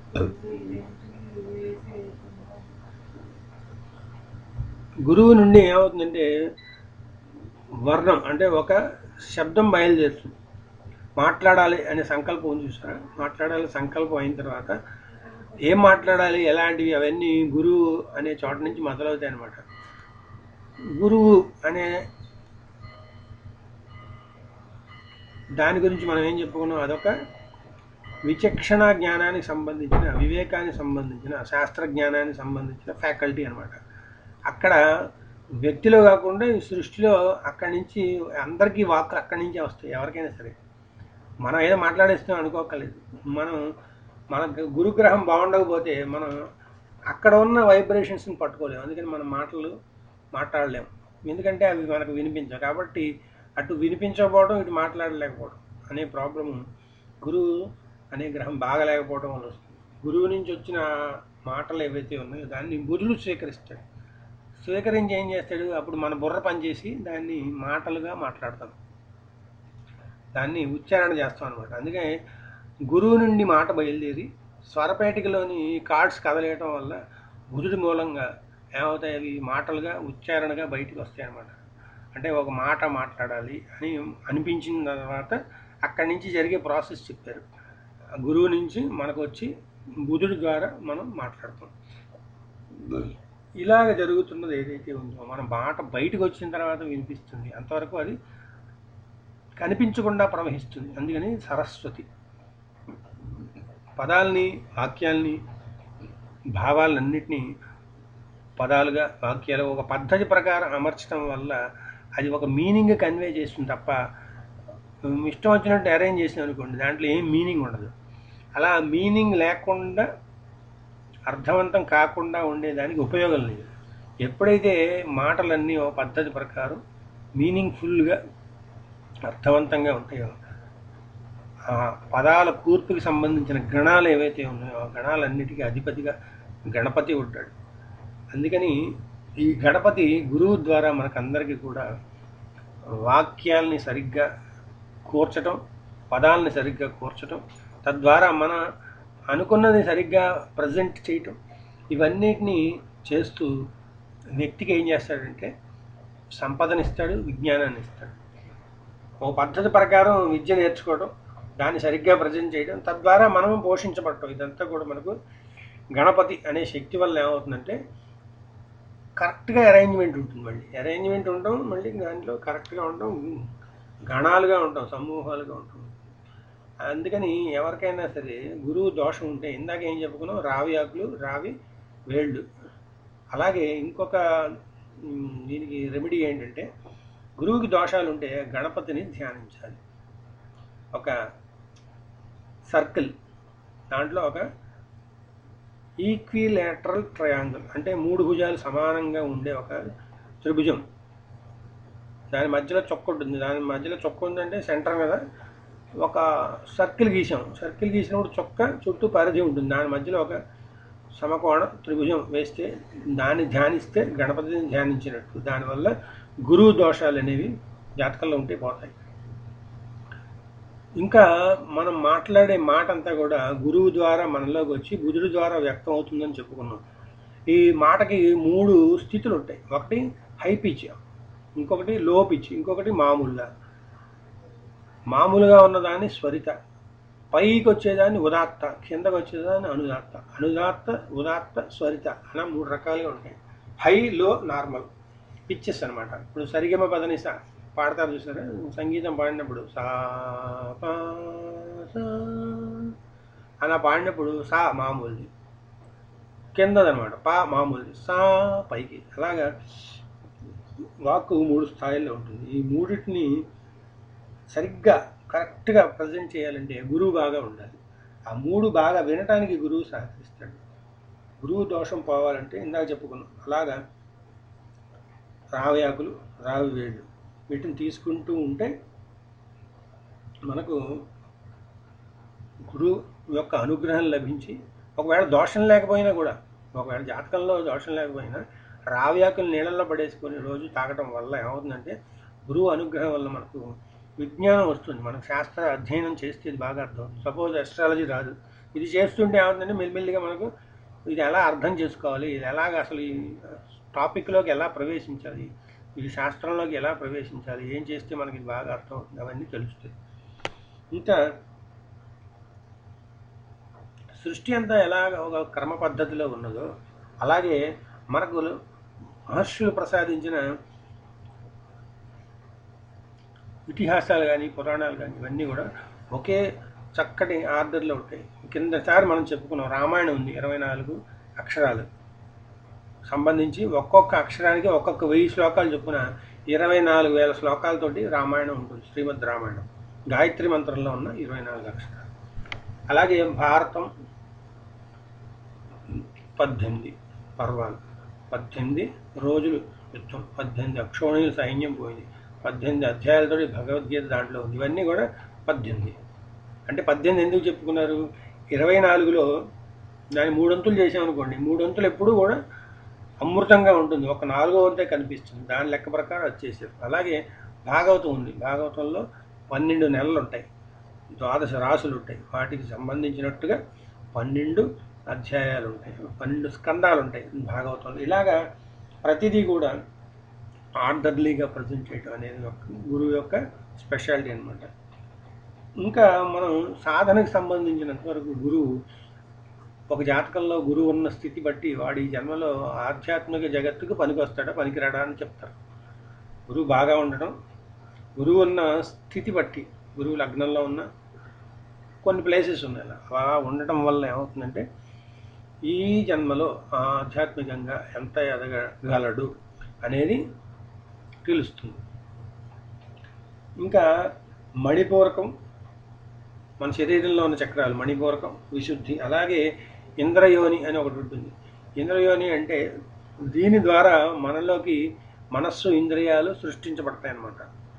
గురువు నుండి ఏమవుతుందంటే వర్ణం అంటే ఒక శబ్దం బయలుదేరుతుంది. మాట్లాడాలి అనే సంకల్పం ఉంది చూసారా, మాట్లాడాలి సంకల్పం అయిన తర్వాత ఏం మాట్లాడాలి ఎలాంటివి అవన్నీ గురువు అనే చోట నుంచి మొదలవుతాయి అన్నమాట. గురువు అనే దాని గురించి మనం ఏం చెప్పుకున్నాం, అదొక విచక్షణ జ్ఞానానికి సంబంధించిన, వివేకానికి సంబంధించిన, శాస్త్ర జ్ఞానానికి సంబంధించిన ఫ్యాకల్టీ అనమాట. అక్కడ వ్యక్తిలో కాకుండా ఈ సృష్టిలో అక్కడి నుంచి అందరికీ వాక్కులు అక్కడి నుంచే వస్తాయి. ఎవరికైనా సరే మనం ఏదో మాట్లాడేస్తాం అనుకోకలేదు. మనం మన గురుగ్రహం బాగుండకపోతే మనం అక్కడ ఉన్న వైబ్రేషన్స్ని పట్టుకోలేము. అందుకని మన మాటలు మాట్లాడలేము, ఎందుకంటే అవి మనకు వినిపించవు. కాబట్టి అటు వినిపించకపోవడం, ఇటు మాట్లాడలేకపోవడం అనే ప్రాబ్లము గురువు అనే గ్రహం బాగలేకపోవడం వల్ల వస్తుంది. గురువు నుంచి వచ్చిన మాటలు ఏవైతే ఉన్నాయో దాన్ని బుధుడు స్వీకరిస్తాడు. స్వీకరించి ఏం చేస్తాడు, అప్పుడు మన బుర్ర పనిచేసి దాన్ని మాటలుగా మాట్లాడతాం, దాన్ని ఉచ్చారణ చేస్తాం అనమాట. అందుకే గురువు నుండి మాట బయలుదేరి స్వరపేటికలోని కార్డ్స్ కదలేయటం వల్ల బుధుడి మూలంగా ఏమవుతాయి, అవి మాటలుగా ఉచ్చారణగా బయటికి వస్తాయి అన్నమాట. అంటే ఒక మాట మాట్లాడాలి అని అనిపించిన తర్వాత అక్కడి నుంచి జరిగే ప్రాసెస్ చెప్పారు. గురువు నుంచి మనకు వచ్చి బుధుడి ద్వారా మనం మాట్లాడతాం. ఇలాగ జరుగుతున్నది ఏదైతే ఉందో మన మాట బయటకు వచ్చిన తర్వాత వినిపిస్తుంది, అంతవరకు అది కనిపించకుండా ప్రవహిస్తుంది. అందుకని సరస్వతి పదాలని, వాక్యాలని, భావాలన్నిటినీ పదాలుగా, వాక్యాలు ఒక పద్ధతి ప్రకారం అమర్చడం వల్ల అది ఒక మీనింగ్ కన్వే చేస్తుంది తప్ప ఇష్టం వచ్చినట్టు అరేంజ్ చేసిన అనుకోండి దాంట్లో ఏం మీనింగ్ ఉండదు. అలా మీనింగ్ లేకుండా, అర్థవంతం కాకుండా ఉండేదానికి ఉపయోగం లేదు. ఎప్పుడైతే మాటలన్నీ ఒక పద్ధతి ప్రకారం మీనింగ్ఫుల్గా అర్థవంతంగా ఉంటాయో ఆ పదాల కూర్పుకి సంబంధించిన గణాలు ఏవైతే ఉన్నాయో ఆ గణాలన్నిటికీ అధిపతిగా గణపతి ఉంటాడు. అందుకని ఈ గణపతి గురువు ద్వారా మనకందరికీ కూడా వాక్యాలని సరిగ్గా కూర్చటం, పదాలని సరిగ్గా కూర్చటం, తద్వారా మన అనుకున్నది సరిగ్గా ప్రజెంట్ చేయటం, ఇవన్నిటినీ చేస్తూ వ్యక్తికి ఏం చేస్తాడంటే సంపదనిస్తాడు, విజ్ఞానాన్ని ఇస్తాడు. ఓ పద్ధతి ప్రకారం విద్య నేర్చుకోవడం, దాన్ని సరిగ్గా ప్రజెంట్ చేయడం, తద్వారా మనము పోషించబడటం, ఇదంతా కూడా మనకు గణపతి అనే శక్తి వల్ల ఏమవుతుందంటే కరెక్ట్గా అరేంజ్మెంట్ ఉంటుంది. మళ్ళీ అరేంజ్మెంట్ ఉండడం, మళ్ళీ దాంట్లో కరెక్ట్గా ఉండడం, గణాలుగా ఉంటాం, సమూహాలుగా ఉంటాం. అందుకని ఎవరికైనా సరే గురువు దోషం ఉంటే ఇందాక ఏం చెప్పుకున్నాం, రావి ఆకులు, రావి వేళ్ళు. అలాగే ఇంకొక దీనికి రెమెడీ ఏంటంటే గురువుకి దోషాలు ఉంటే గణపతిని ధ్యానించాలి. ఒక సర్కిల్, దాంట్లో ఒక ఈక్విలేటరల్ ట్రయాంగిల్ అంటే మూడు భుజాలు సమానంగా ఉండే ఒక త్రిభుజం దాని మధ్యలో చొక్క ఉంటుంది. దాని మధ్యలో చొక్క ఉందంటే సెంటర్ మీద ఒక సర్కిల్ గీసాం. సర్కిల్ గీసినప్పుడు చొక్క చుట్టూ పరిధి ఉంటుంది. దాని మధ్యలో ఒక సమకోణ త్రిభుజం వేస్తే దాన్ని ధ్యానిస్తే గణపతిని ధ్యానించినట్టు. దానివల్ల గురువు దోషాలు అనేవి జాతకంలో ఉంటే పోతాయి. ఇంకా మనం మాట్లాడే మాట అంతా కూడా గురువు ద్వారా మనలోకి వచ్చి బుధుడి ద్వారా వ్యక్తం అవుతుందని చెప్పుకున్నాం. ఈ మాటకి మూడు స్థితులు ఉంటాయి. ఒకటి హై పిచ్, ఇంకొకటి లో పిచ్, ఇంకొకటి మామూలుగా. మామూలుగా ఉన్నదాన్ని స్వరిత, పైకి వచ్చేదాన్ని ఉదాత్త, కిందకి వచ్చేదాన్ని అనుదాత్త. అనుదాత్త, ఉదాత్త, స్వరిత అలా మూడు రకాలుగా ఉంటాయి. హై, లో, నార్మల్ పిచ్చెస్ అనమాట. ఇప్పుడు సరిగమ పదని సా పాడతారు చూసారా, సంగీతం పాడినప్పుడు సా పా సా అలా పాడినప్పుడు సా మామూలుది, కిందదనమాట పా మామూలుది, సా పైకి. అలాగా వాక్కు మూడు స్థాయిల్లో ఉంటుంది. ఈ మూడింటిని సరిగ్గా కరెక్ట్గా ప్రజెంట్ చేయాలంటే గురువు బాగా ఉండాలి. ఆ మూడు బాగా వినటానికి గురువు సహకరిస్తాడు. గురువు దోషం పోవాలంటే ఇందాక చెప్పుకున్నాం. అలాగా రావి ఆకులు, రావి వేళ్ళు వీటిని తీసుకుంటూ ఉంటే మనకు గురువు యొక్క అనుగ్రహం లభించి, ఒకవేళ దోషం లేకపోయినా కూడా, ఒకవేళ జాతకంలో దోషం లేకపోయినా రావి ఆకులు నీళ్ళల్లో పడేసుకొని రోజు తాగటం వల్ల ఏమవుతుందంటే గురువు అనుగ్రహం వల్ల మనకు విజ్ఞానం వస్తుంది. మనకు శాస్త్ర అధ్యయనం చేస్తే ఇది బాగా అర్థం. సపోజ్ ఎస్ట్రాలజీ రాదు, ఇది చేస్తుంటే ఏమవుతుందంటే మెల్లిమెల్లిగా మనకు ఇది ఎలా అర్థం చేసుకోవాలి, ఇది ఎలాగ అసలు ఈ టాపిక్లోకి ఎలా ప్రవేశించాలి, ఈ శాస్త్రంలోకి ఎలా ప్రవేశించాలి, ఏం చేస్తే మనకి ఇది బాగా అర్థం అవుతుంది, అవన్నీ తెలుస్తుంది. ఇంకా సృష్టి అంతా ఎలాగ ఒక క్రమ పద్ధతిలో ఉన్నదో అలాగే మనకు మహర్షులు ప్రసాదించిన ఇతిహాసాలు కానీ పురాణాలు కానీ ఇవన్నీ కూడా ఒకే చక్కటి ఆర్డర్లో ఉంటాయి. కిందసారి మనం చెప్పుకున్నాం, రామాయణం ఉంది ఇరవై నాలుగు అక్షరాలు సంబంధించి ఒక్కొక్క అక్షరానికి ఒక్కొక్క వెయ్యి శ్లోకాలు చొప్పున ఇరవై నాలుగు వేల శ్లోకాలతోటి రామాయణం ఉంటుంది. శ్రీమద్ రామాయణం గాయత్రి మంత్రంలో ఉన్న ఇరవై నాలుగు అక్షరాలు. అలాగే భారతం పద్దెనిమిది పర్వాలు, పద్దెనిమిది రోజులు యుద్ధం, పద్దెనిమిది అక్షోణీయుల సైన్యం పోయింది, పద్దెనిమిది అధ్యాయాలతో భగవద్గీత దాంట్లో ఉంది. ఇవన్నీ కూడా పద్దెనిమిది. అంటే పద్దెనిమిది ఎందుకు చెప్పుకున్నారు? ఇరవై నాలుగులో దాన్ని మూడొంతులు చేసామనుకోండి, మూడొంతులు ఎప్పుడూ కూడా అమృతంగా ఉంటుంది, ఒక నాలుగో వంతే కనిపిస్తుంది. దాని లెక్క ప్రకారం వచ్చేసారు. అలాగే భాగవతం ఉంది, భాగవతంలో పన్నెండు నెలలు ఉంటాయి, ద్వాదశ రాసులు ఉంటాయి, వాటికి సంబంధించినట్టుగా పన్నెండు అధ్యాయాలు ఉంటాయి, పన్నెండు స్కందాలు ఉంటాయి భాగవతంలో. ఇలాగా ప్రతిదీ కూడా ఆర్డర్లీగా ప్రజెంట్ చేయడం అనేది ఒక గురువు యొక్క స్పెషాలిటీ అనమాట. ఇంకా మనం సాధనకు సంబంధించినంత వరకు గురువు ఒక జాతకంలో గురువు ఉన్న స్థితి బట్టి వాడి జన్మలో ఆధ్యాత్మిక జగత్తుకు పనికొస్తాడా పనికిరాడా అని చెప్తారు. గురువు బాగా ఉండటం, గురువు ఉన్న స్థితి బట్టి, గురువు లగ్నంలో ఉన్న కొన్ని ప్లేసెస్ ఉన్నాయి, అలా ఉండటం వల్ల ఏమవుతుందంటే ఈ జన్మలో ఆధ్యాత్మికంగా ఎంత ఎదగగలడు అనేది తెలుస్తుంది. ఇంకా మణిపూరకం, మన శరీరంలో ఉన్న చక్రాలు మణిపూరకం, విశుద్ధి. అలాగే ఇంద్రయోని అని ఒకటి ఉంటుంది. ఇంద్రయోని అంటే దీని ద్వారా మనలోకి మనస్సు ఇంద్రియాలు సృష్టించబడతాయి అన్నమాట.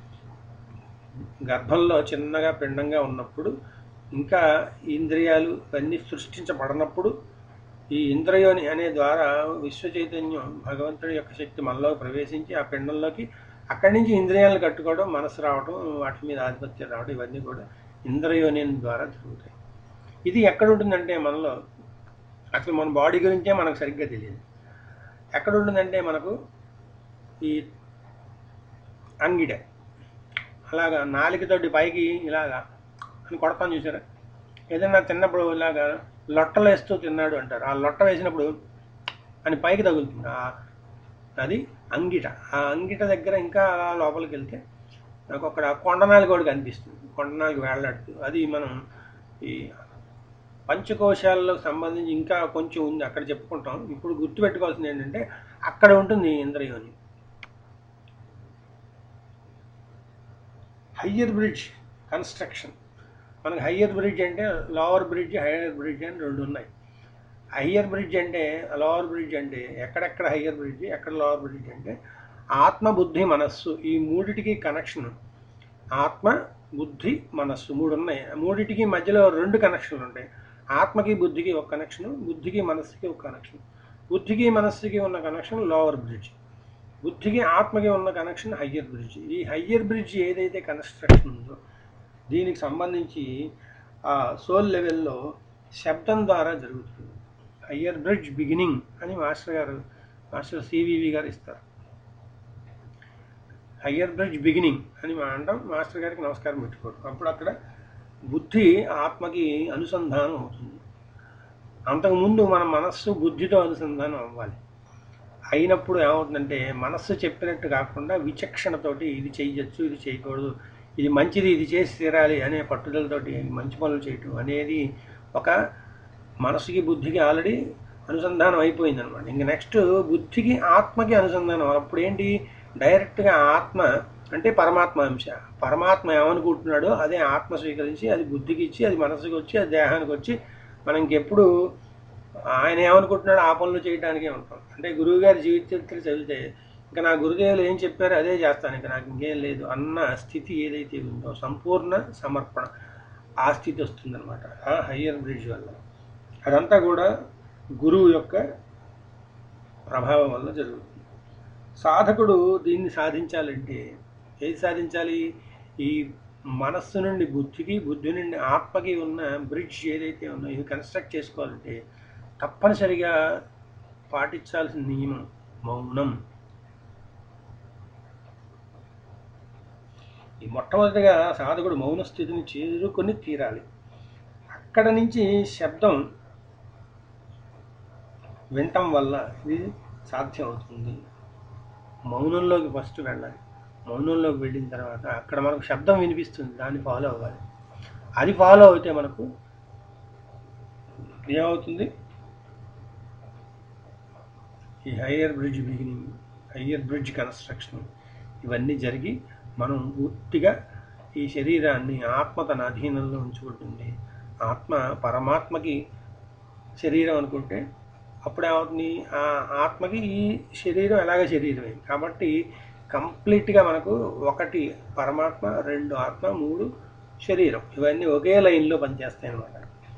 గర్భంలో చిన్నగా పిండంగా ఉన్నప్పుడు ఇంకా ఇంద్రియాలు ఇవన్నీ సృష్టించబడినప్పుడు ఈ ఇంద్రయోని అనే ద్వారా విశ్వ చైతన్యం భగవంతుడి యొక్క శక్తి మనలో ప్రవేశించి ఆ పిండంలోకి అక్కడి నుంచి ఇంద్రియాలను కట్టుకోవడం, మనసు రావడం, వాటి మీద ఆధిపత్యం రావడం, ఇవన్నీ కూడా ఇంద్రయోని ద్వారా జరుగుతాయి. ఇది ఎక్కడ ఉంటుందంటే మనలో అసలు మన బాడీ గురించే మనకు సరిగ్గా తెలియదు. ఎక్కడ ఉంటుందంటే మనకు ఈ అంగిట అలాగా నాలుగుతోటి పైకి ఇలాగా అని కొడతాం చూసారా, ఏదైనా తిన్నప్పుడు ఇలాగా లొట్టలు వేస్తూ తిన్నాడు అంటారు. ఆ లొట్ట వేసినప్పుడు అని పైకి తగులుతుంది, అది అంగిట. ఆ అంగిట దగ్గర ఇంకా లోపలికి వెళ్తే నాకు అక్కడ కొండనాలి కూడా కనిపిస్తుంది, కొండనాలికి వేళ్లాడుతూ. అది మనం ఈ పంచకోశాలకు సంబంధించి ఇంకా కొంచెం ఉంది, అక్కడ చెప్పుకుంటాం. ఇప్పుడు గుర్తుపెట్టుకోవాల్సింది ఏంటంటే అక్కడ ఉంటుంది ఇంద్రయోని. హయ్యర్ బ్రిడ్జ్ కన్స్ట్రక్షన్, మనకి హయ్యర్ బ్రిడ్జ్ అంటే లోవర్ బ్రిడ్జ్, హయ్యర్ బ్రిడ్జ్ అని రెండు ఉన్నాయి. హయ్యర్ బ్రిడ్జ్ అంటే లోవర్ బ్రిడ్జ్ అంటే ఎక్కడెక్కడ హయ్యర్ బ్రిడ్జ్, ఎక్కడ లోవర్ బ్రిడ్జ్ అంటే ఆత్మ బుద్ధి మనస్సు ఈ మూడిటికి కనెక్షన్. ఆత్మ బుద్ధి మనస్సు మూడు ఉన్నాయి. మూడిటికి మధ్యలో రెండు కనెక్షన్లు ఉంటాయి. ఆత్మకి బుద్ధికి ఒక కనెక్షన్, బుద్ధికి మనస్సుకి ఒక కనెక్షన్. బుద్ధికి మనస్సుకి ఉన్న కనెక్షన్ లోవర్ బ్రిడ్జ్, బుద్ధికి ఆత్మకి ఉన్న కనెక్షన్ హయ్యర్ బ్రిడ్జ్. ఈ హయ్యర్ బ్రిడ్జ్ ఏదైతే కన్స్ట్రక్షన్ ఉందో దీనికి సంబంధించి ఆ సోల్ లెవెల్లో శబ్దం ద్వారా జరుగుతుంది. హయ్యర్ బ్రిడ్జ్ బిగినింగ్ అని మాస్టర్ గారు మాస్టర్ సివివి గారు ఇస్తారు. హయ్యర్ బ్రిడ్జ్ బిగినింగ్ అని మా అంటాం. మాస్టర్ గారికి నమస్కారం పెట్టుకోవడం. అప్పుడు అక్కడ బుద్ధి ఆత్మకి అనుసంధానం అవుతుంది. అంతకుముందు మన మనస్సు బుద్ధితో అనుసంధానం అవ్వాలి. అయినప్పుడు ఏమవుతుందంటే మనస్సు చెప్పినట్టు కాకుండా విచక్షణతోటి ఇది చేయొచ్చు, ఇది చేయకూడదు, ఇది మంచిది, ఇది చేసి తీరాలి అనే పట్టుదలతోటి మంచి పనులు చేయటం అనేది ఒక మనసుకి బుద్ధికి ఆల్రెడీ అనుసంధానం అయిపోయింది అనమాట. ఇంక నెక్స్ట్ బుద్ధికి ఆత్మకి అనుసంధానం. అప్పుడు ఏంటి, డైరెక్ట్గా ఆత్మ అంటే పరమాత్మ అంశ, పరమాత్మ ఏమనుకుంటున్నాడో అదే ఆత్మ స్వీకరించి అది బుద్ధికి ఇచ్చి అది మనసుకి వచ్చి అది దేహానికి వచ్చి మనం ఇంకెప్పుడు ఆయన ఏమనుకుంటున్నాడో ఆ పనులు చేయడానికే ఉంటాం. అంటే గురువు గారి జీవిత చరిత్ర చదివితే ఇంకా నా గురుదేవులు ఏం చెప్పారో అదే చేస్తాను, ఇంకా నాకు ఇంకేం లేదు అన్న స్థితి ఏదైతే ఉందో సంపూర్ణ సమర్పణ, ఆ స్థితి వస్తుందన్నమాట ఆ హయ్యర్ బ్రిడ్జ్ వల్ల. అదంతా కూడా గురువు యొక్క ప్రభావం వల్ల జరుగుతుంది. సాధకుడు దీన్ని సాధించాలంటే ఏది సాధించాలి, ఈ మనస్సు నుండి బుద్ధికి, బుద్ధి నుండి ఆత్మకి ఉన్న బ్రిడ్జ్ ఏదైతే ఉందో ఇది కన్స్ట్రక్ట్ చేసుకోవాలంటే తప్పనిసరిగా పాటించాల్సిన నియమం మౌనం. ఈ మొట్టమొదటిగా సాధకుడు మౌన స్థితిని చేరుకొని తీరాలి. అక్కడ నుంచి శబ్దం వినటం వల్ల ఇది సాధ్యం అవుతుంది. మౌనంలోకి ఫస్ట్ వెళ్ళాలి. మౌనంలోకి వెళ్ళిన తర్వాత అక్కడ మనకు శబ్దం వినిపిస్తుంది, దాన్ని ఫాలో అవ్వాలి. అది ఫాలో అయితే మనకు ఏమవుతుంది, ఈ higher bridge beginning, higher bridge construction ఇవన్నీ జరిగి మనం పూర్తిగా ఈ శరీరాన్ని ఆత్మ తన అధీనంలో ఉంచుకుంటుంది. ఆత్మ పరమాత్మకి శరీరం అనుకుంటే అప్పుడేమవుతుంది, ఆ ఆత్మకి ఈ శరీరం ఎలాగ శరీరమే కాబట్టి కంప్లీట్గా మనకు ఒకటి పరమాత్మ, రెండు ఆత్మ, మూడు శరీరం, ఇవన్నీ ఒకే లైన్లో పనిచేస్తాయి అన్నమాట.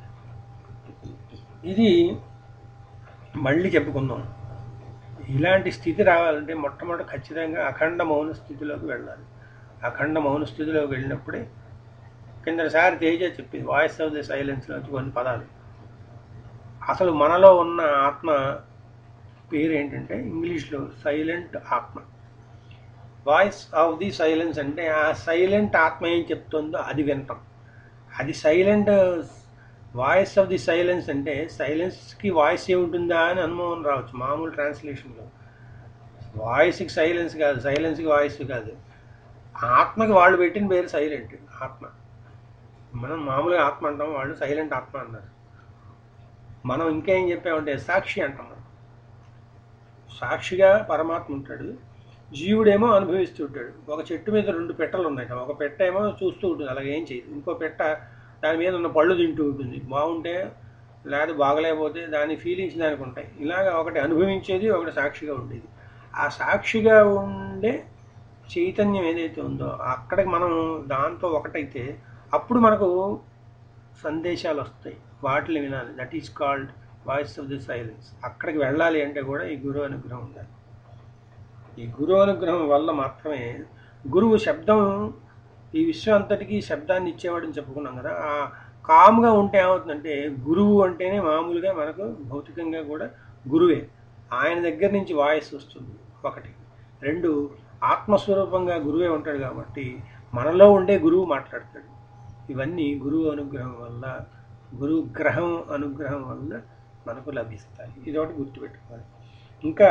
ఇది మళ్ళీ చెప్పుకుందాం. ఇలాంటి స్థితి రావాలంటే మొట్టమొదటి ఖచ్చితంగా అఖండ మౌన స్థితిలోకి వెళ్ళాలి. అఖండ మౌన స్థితిలోకి వెళ్ళినప్పుడే కిందసారి తేజ చెప్పింది వాయిస్ ఆఫ్ ది సైలెన్స్లో కొన్ని పదాలు. అసలు మనలో ఉన్న ఆత్మ పేరు ఏంటంటే ఇంగ్లీష్లో సైలెంట్ ఆత్మ. వాయిస్ ఆఫ్ ది సైలెన్స్ అంటే ఆ సైలెంట్ ఆత్మ ఏం చెప్తుందో అది వినటం. అది silent voice of the silence అంటే సైలెన్స్కి వాయిస్ ఏముంటుందా అని అనుభవం రావచ్చు మామూలు ట్రాన్స్లేషన్లో. వాయిస్కి సైలెన్స్ కాదు, సైలెన్స్కి వాయిస్ కాదు. ఆత్మకి వాళ్ళు పెట్టిన పేరు సైలెంట్ ఆత్మ. మనం మామూలుగా ఆత్మ అంటాం, వాళ్ళు సైలెంట్ ఆత్మ అన్నారు. మనం ఇంకేం చెప్పామంటే సాక్షి అంటాం. సాక్షిగా పరమాత్మ ఉంటాడు, జీవుడేమో అనుభవిస్తుంటాడు. ఒక చెట్టు మీద రెండు పెట్టలు ఉన్నాయి, ఒక పెట్ట ఏమో చూస్తూ ఉంటుంది, అలాగే ఏం చేయదు. ఇంకో పెట్ట దాని మీద ఉన్న పళ్ళు తింటూ ఉంటుంది, బాగుంటే లేదా బాగలేకపోతే దాని ఫీలింగ్స్ దానికి ఉంటాయి. ఇలాగ ఒకటి అనుభవించేది, ఒకటి సాక్షిగా ఉండేది. ఆ సాక్షిగా ఉండే చైతన్యం ఏదైతే ఉందో అక్కడికి మనం దాంతో ఒకటైతే అప్పుడు మనకు సందేశాలు వస్తాయి, వాటిని వినాలి. That is called voice of the silence. అక్కడికి వెళ్ళాలి అంటే కూడా ఈ గురువు అనుగ్రహం ఉండాలి. ఈ గురువు అనుగ్రహం వల్ల మాత్రమే గురువు శబ్దం, ఈ విశ్వం అంతటికీ శబ్దాన్ని ఇచ్చేవాడని చెప్పుకున్నాం కదా. ఆ కామ్గా ఉంటే ఏమవుతుందంటే గురువు అంటేనే మామూలుగా మనకు భౌతికంగా కూడా గురువే. ఆయన దగ్గర నుంచి వాయిస్ వస్తుంది ఒకటి. రెండు, ఆత్మస్వరూపంగా గురువే ఉంటాడు కాబట్టి మనలో ఉండే గురువు మాట్లాడతాడు. ఇవన్నీ గురువు అనుగ్రహం వల్ల, గురుగ్రహం అనుగ్రహం వల్ల మనకు లభిస్తాయి. ఇది ఒకటి గుర్తుపెట్టుకోవాలి. ఇంకా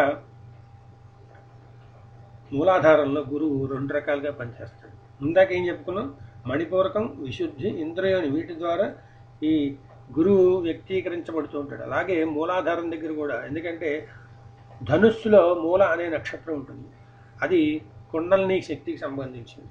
మూలాధారంలో గురువు రెండు రకాలుగా పనిచేస్తాడు. ఇందాక ఏం చెప్పుకున్నాం, మణిపూరకం, విశుద్ధి, ఇంద్రియాన్ని, వీటి ద్వారా ఈ గురువు వ్యక్తీకరించబడుతూ ఉంటాడు. అలాగే మూలాధారం దగ్గర కూడా, ఎందుకంటే ధనుస్సులో మూల అనే నక్షత్రం ఉంటుంది, అది కుండలిని శక్తికి సంబంధించింది.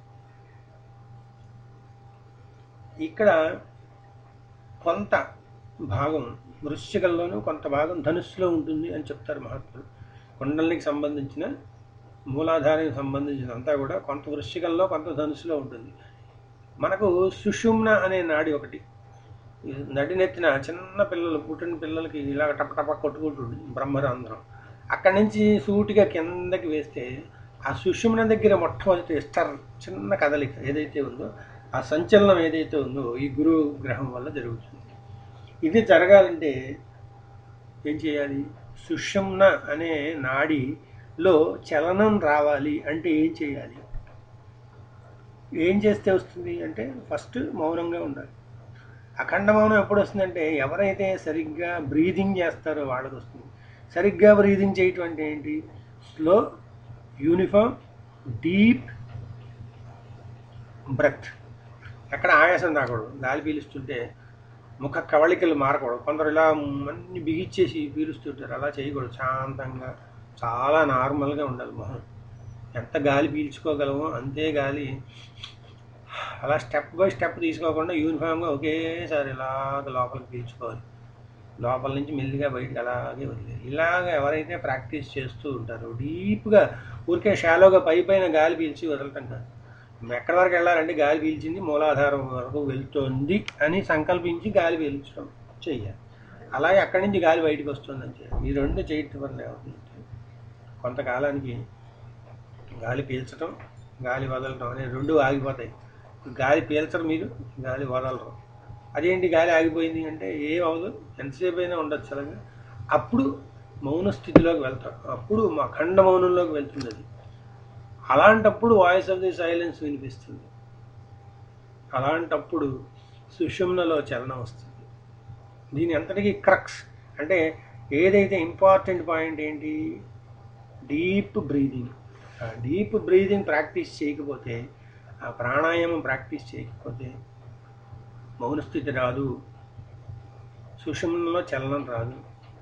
ఇక్కడ కొంత భాగం వృశ్చికంలోనూ కొంత భాగం ధనుస్సులో ఉంటుంది అని చెప్తారు మహాత్ములు. కుండలినికి సంబంధించిన మూలాధారానికి సంబంధించినంతా కూడా కొంత వృశ్చికంలో కొంత ధనుసులో ఉంటుంది. మనకు సుషుమ్న అనే నాడి ఒకటి నడినెత్తిన చిన్న పిల్లలు పుట్టిన పిల్లలకి ఇలాగ టపటప కొట్టుకుంటుంది బ్రహ్మరంధ్రం. అక్కడి నుంచి సూటిగా కిందకి వేస్తే ఆ సుషుమ్న దగ్గర మొట్టమొదటి స్టర్ చిన్న కదలిక ఏదైతే ఉందో, ఆ సంచలనం ఏదైతే ఉందో ఈ గురు గ్రహం వల్ల జరుగుతుంది. ఇది జరగాలంటే ఏం చేయాలి? సుషుమ్న అనే నాడిలో చలనం రావాలి అంటే ఏం చేయాలి? ఏం చేస్తే వస్తుంది అంటే ఫస్ట్ మౌనంగా ఉండాలి. అఖండ మౌనం ఎప్పుడు వస్తుందంటే ఎవరైతే సరిగ్గా బ్రీదింగ్ చేస్తారో వాళ్ళకి వస్తుంది. సరిగ్గా బ్రీదింగ్ చేయటం అంటే ఏంటి? Slow, uniform, deep breath. ఎక్కడ ఆయాసం రాకూడదు. గాలి పీలుస్తుంటే ముఖ కవళికలు మారకూడదు. కొందరు ఇలా అన్ని బిగిచ్చేసి పీలుస్తుంటారు, అలా చేయకూడదు. శాంతంగా చాలా నార్మల్గా ఉండాలి మొహం. ఎంత గాలి పీల్చుకోగలమో అంతే గాలి అలా స్టెప్ బై స్టెప్ తీసుకోకుండా యూనిఫామ్గా ఒకేసారి ఇలాగ లోపలికి పీల్చుకోవాలి. లోపల నుంచి మెల్లిగా బయటకు అలాగే వదిలేదు. ఇలాగ ఎవరైతే ప్రాక్టీస్ చేస్తూ ఉంటారో డీప్గా, ఊరికే షాలోగా పై పైన గాలి పీల్చి వదలటం కాదు. ఎక్కడి వరకు వెళ్ళాలంటే గాలి పీల్చింది మూలాధారం వరకు వెళ్తుంది అని సంకల్పించి గాలి పీల్చడం చెయ్యాలి. అలాగే అక్కడి నుంచి గాలి బయటకు వస్తుందని చేయాలి. ఈ రెండు చేయటం వల్ల ఏమవుతుందంటే కొంతకాలానికి గాలి పీల్చడం, గాలి వదలటం అనే రెండు ఆగిపోతాయి. గాలి పీల్చరు మీరు, గాలి వదలరు. అదేంటి గాలి ఆగిపోయింది అంటే ఏం అవ్వదు, ఎంతసేపు అయినా ఉండొచ్చు అలాగా. అప్పుడు మౌన స్థితిలోకి వెళ్తాం. అప్పుడు అఖండ మౌనంలోకి వెళ్తుంది అది. అలాంటప్పుడు వాయిస్ ఆఫ్ ది సైలెన్స్ వినిపిస్తుంది. అలాంటప్పుడు సుషుమ్నలో చలనం వస్తుంది. దీని అంతటికీ క్రక్స్ అంటే ఏదైతే ఇంపార్టెంట్ పాయింట్ ఏంటి? Deep breathing. ఆ డీప్ బ్రీదింగ్ ప్రాక్టీస్ చేయకపోతే, ఆ ప్రాణాయామం ప్రాక్టీస్ చేయకపోతే మౌనస్థితి రాదు, సుషుమ్నలో చలనం రాదు.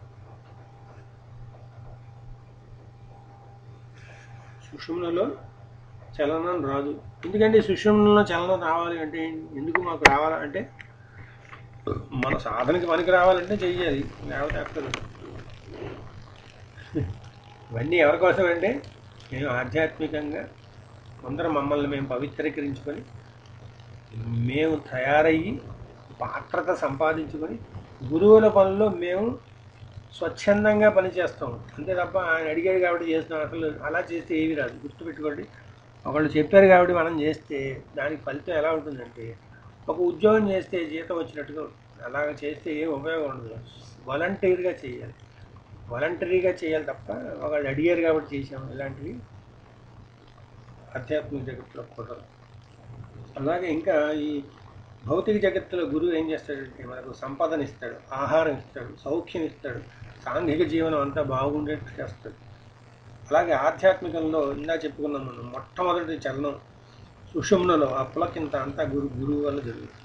సుషుమ్నలో చలనం రాదు. ఎందుకంటే సుషుమ్నలో చలనం రావాలి అంటే ఎందుకు మాకు రావాలంటే మన సాధనకి పనికి రావాలంటే చెయ్యాలి, లేకపోతే అక్కడ. ఇవన్నీ ఎవరి కోసం అంటే మేము ఆధ్యాత్మికంగా అందరం మమ్మల్ని మేము పవిత్రీకరించుకొని మేము తయారయ్యి పాత్రత సంపాదించుకొని గురువుల పనుల్లో మేము స్వచ్ఛందంగా పనిచేస్తాం. అంతే తప్ప ఆయన అడిగాడు కాబట్టి చేస్తున్నాం. అసలు అలా చేస్తే ఏమీ రాదు. గుర్తుపెట్టుకోండి, ఒకళ్ళు చెప్పారు కాబట్టి మనం చేస్తే దానికి ఫలితం ఎలా ఉంటుందంటే ఒక ఉద్యోగం చేస్తే జీతం వచ్చినట్టుగా ఉంటుంది. అలాగ చేస్తే ఏం ఉపయోగం ఉండదు. వాలంటీర్గా చేయాలి, వాలంటరీగా చేయాలి తప్ప ఒకళ్ళు అడిగారు కాబట్టి చేసాము ఇలాంటివి ఆధ్యాత్మిక జగత్తులో కుదరదు. అలాగే ఇంకా ఈ భౌతిక జగత్తులో గురువు ఏం చేస్తాడంటే మనకు సంపదన ఇస్తాడు, ఆహారం ఇస్తాడు, సౌఖ్యం ఇస్తాడు, సాంఘిక జీవనం అంతా బాగుండేట్టు చేస్తాడు. అలాగే ఆధ్యాత్మికంలో ఇందా చెప్పుకున్నాం మనం, మొట్టమొదటి చలనం సుషుమ్నలో ఆ పులకింత అంతా గురు గురువు వల్ల జరుగుతుంది.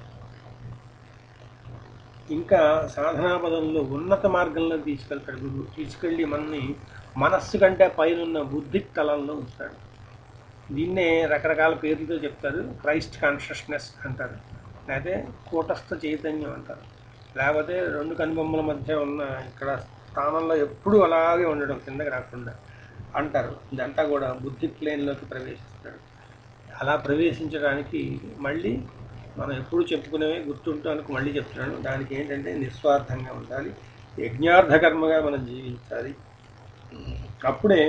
ఇంకా సాధనా పదంలో ఉన్నత మార్గంలో తీసుకెళ్తాడు గురువు. తీసుకెళ్ళి మనని మనస్సు కంటే పైన బుద్ధి తలంలో ఉంచుతాడు. దీన్నే రకరకాల పేర్లతో చెప్తారు. క్రైస్ట్ కాన్షియస్నెస్ అంటారు, లేకపోతే కూటస్థ చైతన్యం అంటారు, లేకపోతే రెండు కనుబొమ్మల మధ్య ఉన్న ఇక్కడ స్థానంలో ఎప్పుడూ అలాగే ఉండడం కిందకి రాకుండా అంటారు. ఇదంతా కూడా బుద్ధి ప్లేన్లోకి ప్రవేశిస్తాడు. అలా ప్రవేశించడానికి మళ్ళీ మనం ఎప్పుడు చెప్పుకునేవి గుర్తుంటానికి మళ్ళీ చెప్తున్నాను. దానికి ఏంటంటే నిస్వార్థంగా ఉండాలి, యజ్ఞార్థ కర్మగా మనం జీవించాలి. అప్పుడే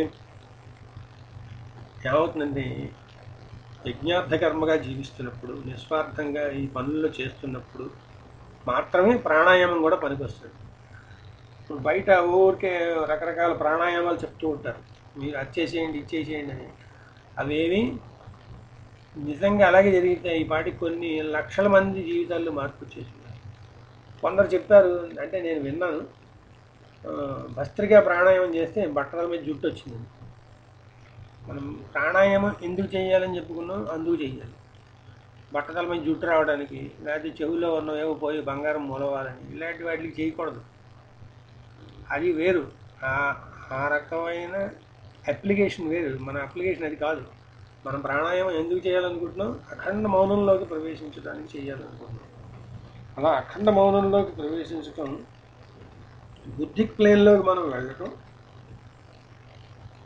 ఏమవుతుందంటే యజ్ఞార్థ కర్మగా జీవిస్తున్నప్పుడు, నిస్వార్థంగా ఈ పనుల్లో చేస్తున్నప్పుడు మాత్రమే ప్రాణాయామం కూడా పనికొస్తుంది. ఇప్పుడు బయట ఊరికే రకరకాల ప్రాణాయామాలు చెప్తూ ఉంటారు, మీరు అది చేసేయండి ఇది చేసేయండి అని. అవేవి నిజంగా అలాగే జరిగితే ఈ పాటికి కొన్ని లక్షల మంది జీవితాల్లో మార్పు వచ్చేసింది. కొందరు చెప్పారు అంటే నేను విన్నాను, భస్త్రికా ప్రాణాయామం చేస్తే బట్టల మీద జుట్టు వచ్చిందని. మనం ప్రాణాయామం ఎందుకు చేయాలని చెప్పుకున్నాం, అందుకు చేయాలి. బట్టతల మీద జుట్టు రావడానికి, లేకపోతే చెవుల్లో ఉన్నవేవో పోయి బంగారం మూలవాలని, ఇలాంటి వాటికి చేయకూడదు. అది వేరు, ఆ రకమైన అప్లికేషన్ వేరు. మన అప్లికేషన్ అది కాదు. మనం ప్రాణాయామం ఎందుకు చేయాలనుకుంటున్నాం? అఖండ మౌనంలోకి ప్రవేశించడానికి చేయాలనుకుంటున్నాం. అలా అఖండ మౌనంలోకి ప్రవేశించటం, బుద్ధిక్ ప్లేన్లోకి మనం వెళ్ళటం,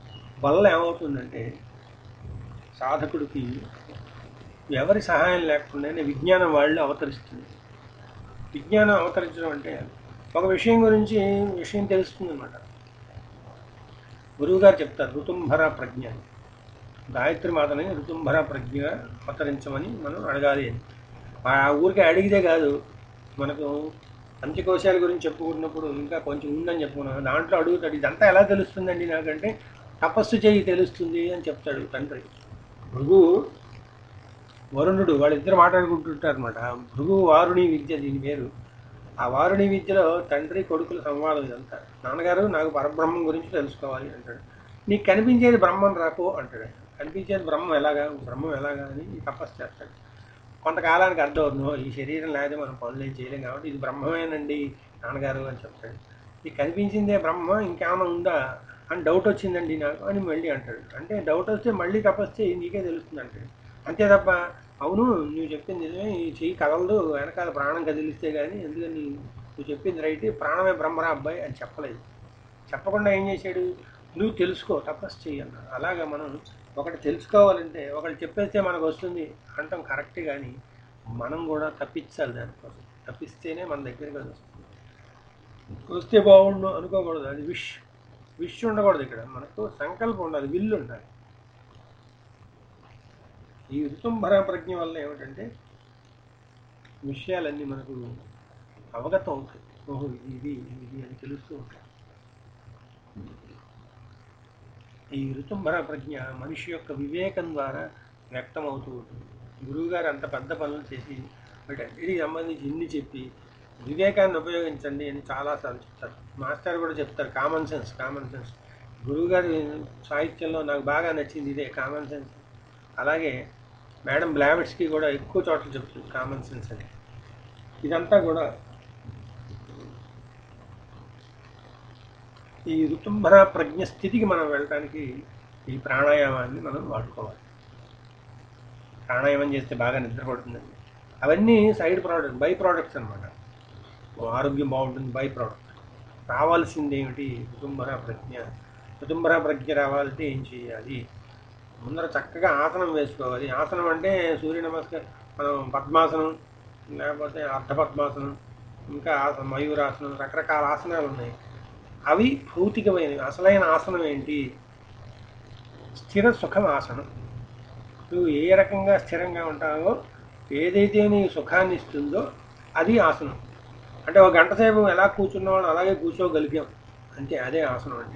వల్ల ఏమవుతుందంటే సాధకుడికి ఎవరి సహాయం లేకుండానే విజ్ఞానం వాళ్ళు అవతరిస్తుంది. విజ్ఞానం అవతరించడం అంటే ఒక విషయం గురించి విషయం తెలుస్తుంది అన్నమాట. గురువుగారు చెప్తారు ఋతుంభర ప్రజ్ఞ, గాయత్రి మాతని ఋతుంభర ప్రజ్ఞ అవతరించమని మనం అడగాలి అని. ఆ ఊరికి అడిగితే కాదు, మనకు పంచకోశాల గురించి చెప్పుకున్నప్పుడు ఇంకా కొంచెం ఉందని చెప్పుకున్నాం, దాంట్లో అడుగుతాడు ఇదంతా ఎలా తెలుస్తుందండి నాకంటే తపస్సు చేయి తెలుస్తుంది అని చెప్తాడు తండ్రి. భృగువు వరుణుడు వాళ్ళిద్దరు మాట్లాడుకుంటుంటారు అనమాట. భృగువు వారుణి విద్య దీని పేరు. ఆ వారుణి విద్యలో తండ్రి కొడుకుల సంవాదం ఇదంతా. నాన్నగారు నాకు పరబ్రహ్మం గురించి తెలుసుకోవాలి అంటాడు. నీకు కనిపించేది బ్రహ్మం రాపో అంటాడు. కనిపించేది బ్రహ్మం ఎలాగా, బ్రహ్మం ఎలాగా అని తపస్సు చేస్తాడు. కొంతకాలానికి అర్థం అవుతుందో ఈ శరీరం లేకపోతే మనం పనులు ఏం చేయలేం కాబట్టి ఇది బ్రహ్మమేనండి నాన్నగారు అని చెప్తాడు. నీకు కనిపించిందే బ్రహ్మ, ఇంకేమైనా ఉందా అని డౌట్ వచ్చిందండి నాకు అని మళ్ళీ అంటాడు. అంటే డౌట్ వస్తే మళ్ళీ తపస్సు చేయి నీకే తెలుస్తుంది అంటాడు. అంతే తప్ప అవును నువ్వు చెప్పింది నిజమే, ఈ చెయ్యి కదలదు వెనకాల ప్రాణం కదిలిస్తే కానీ, ఎందుకని నువ్వు చెప్పింది రైట్, ప్రాణమే బ్రహ్మరా అబ్బాయి అని చెప్పలేదు. చెప్పకుండా ఏం చేశాడు, నువ్వు తెలుసుకో తపస్సు చెయ్యి అన్నాడు. అలాగా మనం ఒకటి తెలుసుకోవాలంటే ఒకటి చెప్పేస్తే మనకు వస్తుంది అంటాం కరెక్టే, కానీ మనం కూడా తప్పించాలి దానికోసం. తప్పిస్తేనే మన దగ్గరికి అది వస్తుంది. వస్తే బాగుండు అనుకోకూడదు, అది విష్ విష్ ఉండకూడదు. ఇక్కడ మనకు సంకల్పం ఉండాలి, విల్లు ఉండాలి. ఈ ఋతుంభర ప్రజ్ఞ వల్ల ఏమిటంటే విషయాలన్నీ మనకు అవగతం అవుతాయి. ఓహో ఇది ఇది అని తెలుస్తూ ఉంటాయి. ఈ ఋతుంభర ప్రజ్ఞ మనిషి యొక్క వివేకం ద్వారా వ్యక్తం అవుతూ ఉంటుంది. గురువుగారు అంత పెద్ద పనులు చేసి వీటన్నిటికి సంబంధించి ఇన్ని చెప్పి వివేకాన్ని ఉపయోగించండి అని చాలాసార్లు చెప్తారు. మాస్టర్ కూడా చెప్తారు కామన్ సెన్స్ కామన్ సెన్స్. గురువుగారి సాహిత్యంలో నాకు బాగా నచ్చింది ఇదే కామన్ సెన్స్. అలాగే మేడం బ్లావెట్స్కి కూడా ఎక్కువ చోట్ల చెప్తుంది కామన్ సెన్స్ అని. ఇదంతా కూడా ఈ ఋతుంభర ప్రజ్ఞ స్థితికి మనం వెళ్ళడానికి ఈ ప్రాణాయామాన్ని మనం వాడుకోవాలి. ప్రాణాయామం చేస్తే బాగా నిద్ర పడుతుందండి. అవన్నీ సైడ్ ప్రోడక్ట్, బై ప్రోడక్ట్స్ అనమాట. ఆరోగ్యం బాగుంటుంది, బై ప్రోడక్ట్. రావాల్సింది ఏమిటి ఋతుంభర ప్రజ్ఞ. ఋతుంభర ప్రజ్ఞ రావాలంటే ఏం చేయాలి, ముందర చక్కగా ఆసనం వేసుకోవాలి. ఆసనం అంటే సూర్య నమస్కారం, మనం పద్మాసనం లేకపోతే అర్ధ పద్మాసనం, ఇంకా ఆసనం మయూరాసనం, రకరకాల ఆసనాలు ఉన్నాయి. అవి భౌతికమైనవి. అసలైన ఆసనం ఏంటి, స్థిర సుఖం ఆసనం. నువ్వు ఏ రకంగా స్థిరంగా ఉంటావో, ఏదైతే నీ సుఖాన్ని ఇస్తుందో అది ఆసనం. అంటే ఒక గంట సేపు ఎలా కూర్చున్నామో అలాగే కూర్చోగలిగాం అంటే అదే ఆసనం అంటే.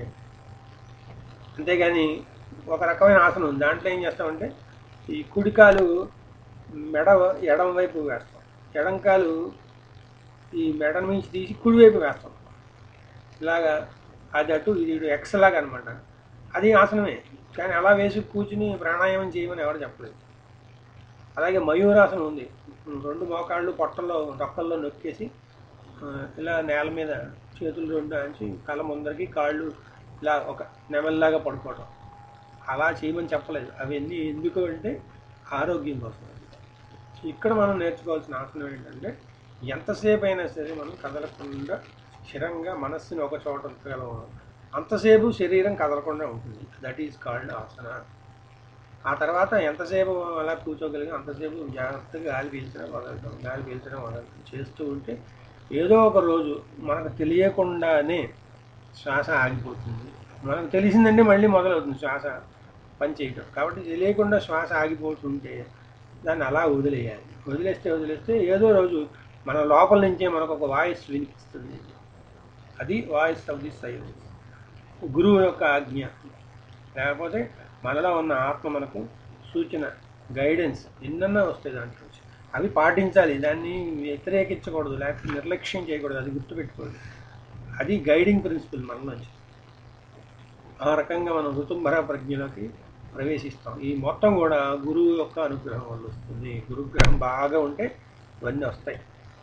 అంతేగాని ఒక రకమైన ఆసనం ఉంది, దాంట్లో ఏం చేస్తామంటే ఈ కుడికాలు మెడ ఎడం వైపు వేస్తాం, ఎడంకాలు ఈ మెడ నుంచి తీసి కుడివైపు వేస్తాం. ఇలాగా అది అటు ఇది ఇటు ఎక్స్ లాగా అనమాట. అది ఆసనమే, కానీ అలా వేసి కూర్చుని ప్రాణాయామం చేయమని ఎవరు చెప్పలేదు. అలాగే మయూరాసనం ఉంది, రెండు మోకాళ్ళు పొట్టల్లో డొక్కల్లో నొక్కేసి ఇలా నేల మీద చేతులు రెండు అంచి కళ్ళ ముందరికి కాళ్ళు ఇలా ఒక నెమల్లాగా పడుకోవడం. అలా చేయమని చెప్పలేదు. అవన్నీ ఎందుకు అంటే ఆరోగ్యం కోసం. ఇక్కడ మనం నేర్చుకోవాల్సిన ఆసనం ఏంటంటే ఎంతసేపు అయినా సరే మనం కదలకుండా స్థిరంగా మనస్సుని ఒక చోట ఉంచగలం, అంతసేపు శరీరం కదలకుండా ఉంటుంది. That is called asana. ఆ తర్వాత ఎంతసేపు అలా కూర్చోగలిగి అంతసేపు జాగ్రత్తగా గాలి పీల్చడం వదలటం, గాలి పీల్చడం వదలటం చేస్తూ ఉంటే ఏదో ఒక రోజు మనకు తెలియకుండానే శ్వాస ఆగిపోతుంది. మనకు తెలిసిందంటే మళ్ళీ మొదలవుతుంది శ్వాస పనిచేయటం. కాబట్టి తెలియకుండా శ్వాస ఆగిపోతుంటే దాన్ని అలా వదిలేయాలి. వదిలేస్తే వదిలేస్తే ఏదో రోజు మన లోపల నుంచే మనకు ఒక వాయిస్ వినిపిస్తుంది. అది వాయిస్ ఆఫ్ ది సైలెన్స్, గురువు యొక్క ఆజ్ఞ. లేకపోతే మనలో ఉన్న ఆత్మ మనకు సూచన, గైడెన్స్ ఎన్నన్నా వస్తాయి దాంట్లో. అవి పాటించాలి, దాన్ని వ్యతిరేకించకూడదు, లేకపోతే నిర్లక్ష్యం చేయకూడదు. అది గుర్తుపెట్టుకోండి, అది గైడింగ్ ప్రిన్సిపల్ మనలోంచి. ఆ రకంగా మనం ఋతుంభర ప్రజ్ఞలోకి ప్రవేశిస్తాం. ఈ మొత్తం కూడా గురువు యొక్క అనుగ్రహం వల్ల వస్తుంది. గురుగ్రహం బాగా ఉంటే ఇవన్నీ వస్తాయి.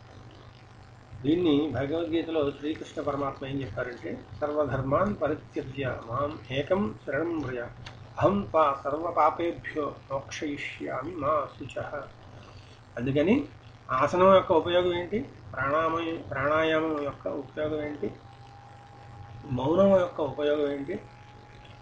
దీన్ని భగవద్గీతలో శ్రీకృష్ణ పరమాత్మ ఏం చెప్పారంటే సర్వధర్మాన్ పరిత్యజ్య మాం ఏకం శరణం వ్రజ అహం త్వా సర్వ పాపేభ్యో మోక్షయిష్యామి మా శుచః. అందుకని ఆసనం యొక్క ఉపయోగం ఏంటి, ప్రాణాయామ ప్రాణాయామం యొక్క ఉపయోగం ఏంటి, మౌనం యొక్క ఉపయోగం ఏంటి,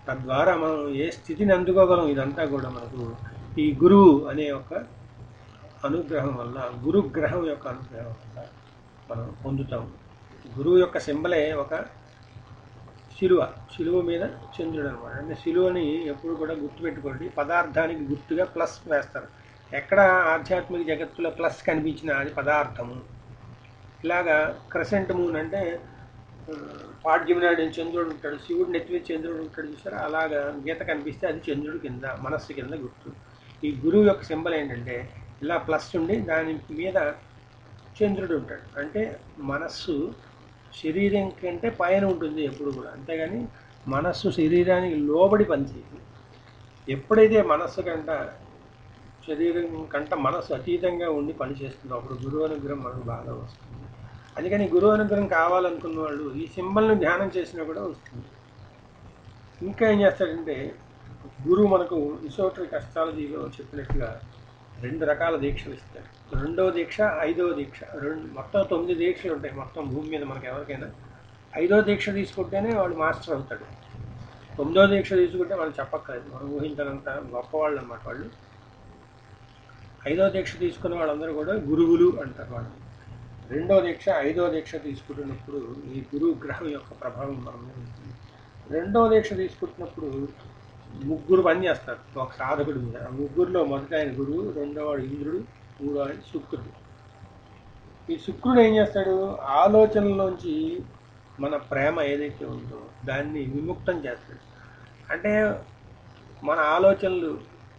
తద్వారా మనం ఏ స్థితిని అందుకోగలం. ఇదంతా కూడా మనకు ఈ గురువు అనే ఒక అనుగ్రహం వల్ల, గురుగ్రహం యొక్క అనుగ్రహం వల్ల మనం పొందుతాం. గురువు యొక్క సింబలే ఒక శిలువ, శిలువ మీద చంద్రుడు అనమాట. అంటే శిలువని ఎప్పుడు కూడా గుర్తుపెట్టుకోండి, పదార్థానికి గుర్తుగా ప్లస్ వేస్తారు. ఎక్కడ ఆధ్యాత్మిక జగత్తులో ప్లస్ కనిపించినా అది పదార్థము. ఇలాగా క్రసెంట్ మూన్ అంటే పాడ్యమినాడు చంద్రుడు ఉంటాడు, శివుడు నెత్తివే చంద్రుడు ఉంటాడు చూసారా, అలాగా గీత కనిపిస్తే అది చంద్రుడు కింద, మనస్సు కింద గుర్తు. ఈ గురువు యొక్క సింబల్ ఏంటంటే ఇలా ప్లస్ ఉండి దాని మీద చంద్రుడు ఉంటాడు. అంటే మనస్సు శరీరం కంటే పైన ఉంటుంది ఎప్పుడు కూడా, అంతేగాని మనస్సు శరీరానికి లోబడి పనిచేయదు. ఎప్పుడైతే మనస్సు కంట శరీరం కంట మనస్సు అతీతంగా ఉండి పనిచేస్తుందో అప్పుడు గురువు అనుగ్రహం మనకు బాగా వస్తుంది. అందుకని గురువు అనుగ్రహం కావాలనుకున్న వాళ్ళు ఈ సింబల్ని ధ్యానం చేసినా కూడా వస్తుంది. ఇంకా ఏం చేస్తాడంటే గురువు మనకు ఇసోట్రిక్ అస్ట్రాలజీలో చెప్పినట్టుగా రెండు రకాల దీక్షలు ఇస్తాడు. రెండవ దీక్ష, ఐదవ దీక్ష, రెండు మొత్తం తొమ్మిది దీక్షలు ఉంటాయి మొత్తం భూమి మీద మనకు ఎవరికైనా. ఐదో దీక్ష తీసుకుంటేనే వాడు మాస్టర్ అవుతాడు. తొమ్మిదో దీక్ష తీసుకుంటే మనం చెప్పక్కర్లేదు, మనం ఊహించినంత గొప్పవాళ్ళు అన్నమాట వాళ్ళు. ఐదో దీక్ష తీసుకున్న వాళ్ళందరూ కూడా గురువులు అంటారు వాళ్ళు. రెండో దీక్ష, ఐదో దీక్ష తీసుకుంటున్నప్పుడు ఈ గురువు గ్రహం యొక్క ప్రభావం మన మీద ఉంటుంది. రెండో దీక్ష తీసుకుంటున్నప్పుడు ముగ్గురు పని చేస్తారు ఒక సాధకుడి మీద. ఆ ముగ్గురులో మొదటి ఆయన గురువు, రెండో వాడు ఇంద్రుడు, మూడో ఆయన శుక్రుడు. ఈ శుక్రుడు ఏం చేస్తాడు, ఆలోచనలోంచి మన ప్రేమ ఏదైతే ఉందో దాన్ని విముక్తం చేస్తాడు. అంటే మన ఆలోచనలు,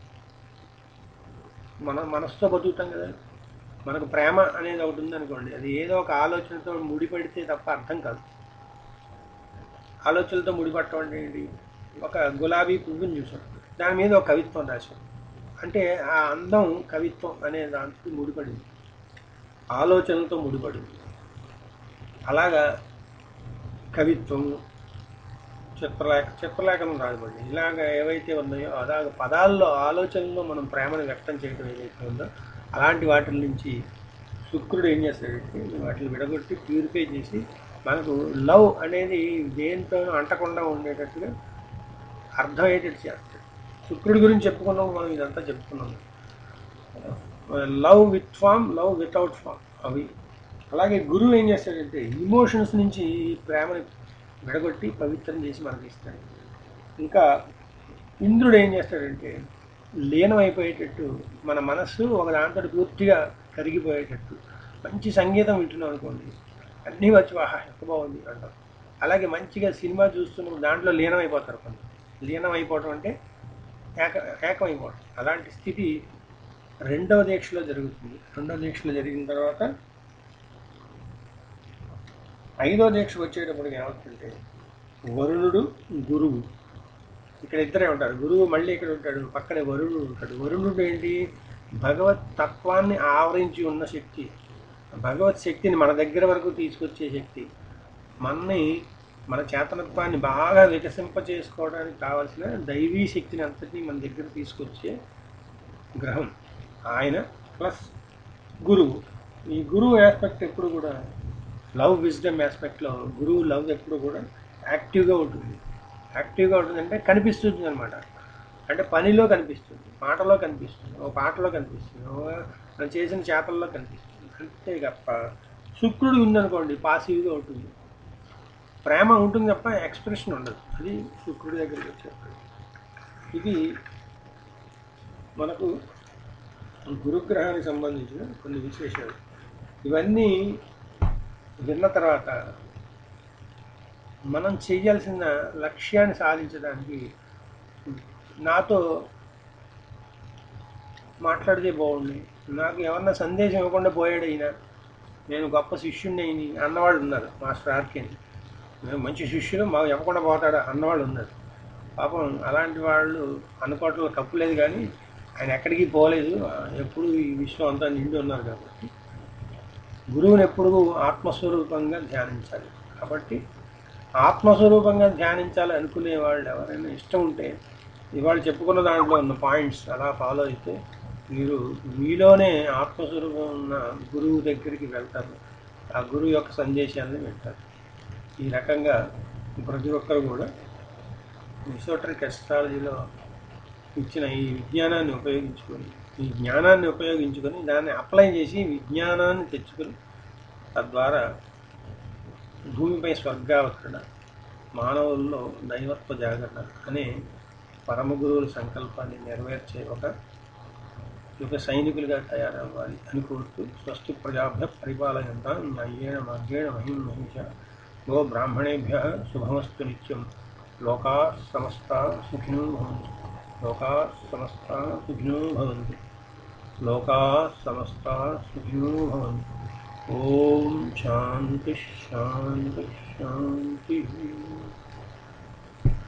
మన మనసుతో బతుకుతాం కదా, మనకు ప్రేమ అనేది ఒకటి ఉందనుకోండి, అది ఏదో ఒక ఆలోచనతో ముడిపడితే తప్ప అర్థం కాదు. ఆలోచనలతో ముడిపట్టడం అంటే ఏంటి, ఒక గులాబీ పువ్వుని చూసాం, దాని మీద ఒక కవిత్వం రాశాం అంటే ఆ అందం కవిత్వం అనే దాంతో ముడిపడింది, ఆలోచనలతో ముడిపడింది. అలాగా కవిత్వం, చిత్రలేఖ చిత్రలేఖనం రాయబడి ఇలాగ ఏవైతే ఉన్నాయో అలాగ పదాల్లో, ఆలోచనల్లో మనం ప్రేమను వ్యక్తం చేయడం ఏదైతే ఉందో అలాంటి వాటి నుంచి శుక్రుడు ఏం చేస్తాడంటే వాటిని విడగొట్టి ప్యూరిఫై చేసి మనకు లవ్ అనేది దేంతో అంటకుండా ఉండేటట్టుగా అర్థమయ్యేటట్టు చేస్తాడు. శుక్రుడి గురించి చెప్పుకున్నాం మనం, ఇదంతా చెప్పుకున్నాము. Love with form, love without form అవి. అలాగే గురువు ఏం చేస్తాడంటే ఇమోషన్స్ నుంచి ప్రేమని విడగొట్టి పవిత్రం చేసి మనకి ఇస్తాడు. ఇంకా ఇంద్రుడు ఏం చేస్తాడంటే లీనమైపోయేటట్టు, మన మనస్సు ఒక దాంతో పూర్తిగా కరిగిపోయేటట్టు. మంచి సంగీతం వింటున్నాం అనుకోండి, అన్నీ వచ్చి వాహా ఎంత బాగుంది అంటారు. అలాగే మంచిగా సినిమా చూస్తున్నప్పుడు దాంట్లో లీనమైపోతారు కొంత. లీనమైపోవడం అంటే ఏక ఏకమైపోవడం. అలాంటి స్థితి రెండవ దీక్షలో జరుగుతుంది. రెండవ దీక్షలో జరిగిన తర్వాత ఐదో దీక్షకు వచ్చేటప్పటికి ఏమవుతుందంటే వరుణుడు, గురువు ఇక్కడ ఇద్దరే ఉంటారు. గురువు మళ్ళీ ఇక్కడ ఉంటాడు, పక్కనే వరుణుడు ఉంటాడు. వరుణుడు ఏంటి, భగవత్ తత్వాన్ని ఆవరించి ఉన్న శక్తి, భగవత్ శక్తిని మన దగ్గర వరకు తీసుకొచ్చే శక్తి, మనని మన చేతనత్వాన్ని బాగా వికసింప చేసుకోవడానికి కావాల్సిన దైవీ శక్తిని అంతటినీ మన దగ్గర తీసుకొచ్చే గ్రహం ఆయన. ప్లస్ గురువు. ఈ గురువు ఆస్పెక్ట్ ఎప్పుడు కూడా లవ్ విజ్డమ్ ఆస్పెక్ట్లో గురువు లవ్ ఎప్పుడు కూడా యాక్టివ్గా ఉంటుంది. యాక్టివ్గా ఉంటుందంటే కనిపిస్తుంది అనమాట. అంటే పనిలో కనిపిస్తుంది, మాటలో కనిపిస్తుంది, ఓ పాటలో కనిపిస్తుంది, మనం చేసిన చేతల్లో కనిపిస్తుంది. అంతే తప్ప శుక్రుడు ఉందనుకోండి పాసివ్గా ఉంటుంది, ప్రేమ ఉంటుంది తప్ప ఎక్స్ప్రెషన్ ఉండదు. అది శుక్రుడి దగ్గరికి వచ్చేప్పుడు. ఇది మనకు గురుగ్రహానికి సంబంధించిన కొన్ని విశేషాలు. ఇవన్నీ విన్న తర్వాత మనం చేయాల్సిన లక్ష్యాన్ని సాధించడానికి నాతో మాట్లాడితే బాగుంది, నాకు ఎవరన్నా సందేశం ఇవ్వకుండా పోయాడైనా, నేను గొప్ప శిష్యుడిని అయిని అన్నవాళ్ళు ఉన్నారు. మాస్టర్ ఆర్కేని మేము మంచి శిష్యులు, మాకు చెప్పకుండా పోతాడా అన్నవాళ్ళు ఉన్నారు. పాపం అలాంటి వాళ్ళు అనుకోవటంలో తప్పు లేదు, కానీ ఆయన ఎక్కడికి పోలేదు, ఎప్పుడు ఈ విశ్వం అంతా నిండి ఉన్నారు. కాబట్టి గురువుని ఎప్పుడు ఆత్మస్వరూపంగా ధ్యానించాలి. కాబట్టి ఆత్మస్వరూపంగా ధ్యానించాలి అనుకునే వాళ్ళు ఎవరైనా ఇష్టం ఉంటే ఇవాళ చెప్పుకున్న దాంట్లో ఉన్న పాయింట్స్ అలా ఫాలో అయితే మీరు మీలోనే ఆత్మస్వరూపం ఉన్న గురువు దగ్గరికి వెళ్తారు, ఆ గురువు యొక్క సందేశాలను వింటారు. ఈ రకంగా ప్రతి ఒక్కరు కూడా ఎసోటరిక్ ఎస్ట్రాలజీలో ఇచ్చిన ఈ విజ్ఞానాన్ని ఉపయోగించుకొని ఈ జ్ఞానాన్ని ఉపయోగించుకొని దాన్ని అప్లై చేసి విజ్ఞానాన్ని తెచ్చుకొని తద్వారా భూమిపై స్వర్గావతరణ, మానవుల్లో దైవత్వ జాగరణ అనే పరమ గురువుల సంకల్పాన్ని నెరవేర్చే ఒక యుగ సైనికులుగా తయారవ్వాలి అని కోరుతూ స్వస్తి ప్రజాభ్య పరిపాలయంతాం న్యాయేణ మార్గేణ మహిం మహిష గో బ్రాహ్మణేభ్య శుభమస్తు నిత్యం. లోకా సమస్తా సుఖినో భవంతు. లోకా సమస్తా సుఖినో భవంతు. లోకా సమస్తా సుఖినో భవంతు. ఓం శాంతి శాంతి శాంతి.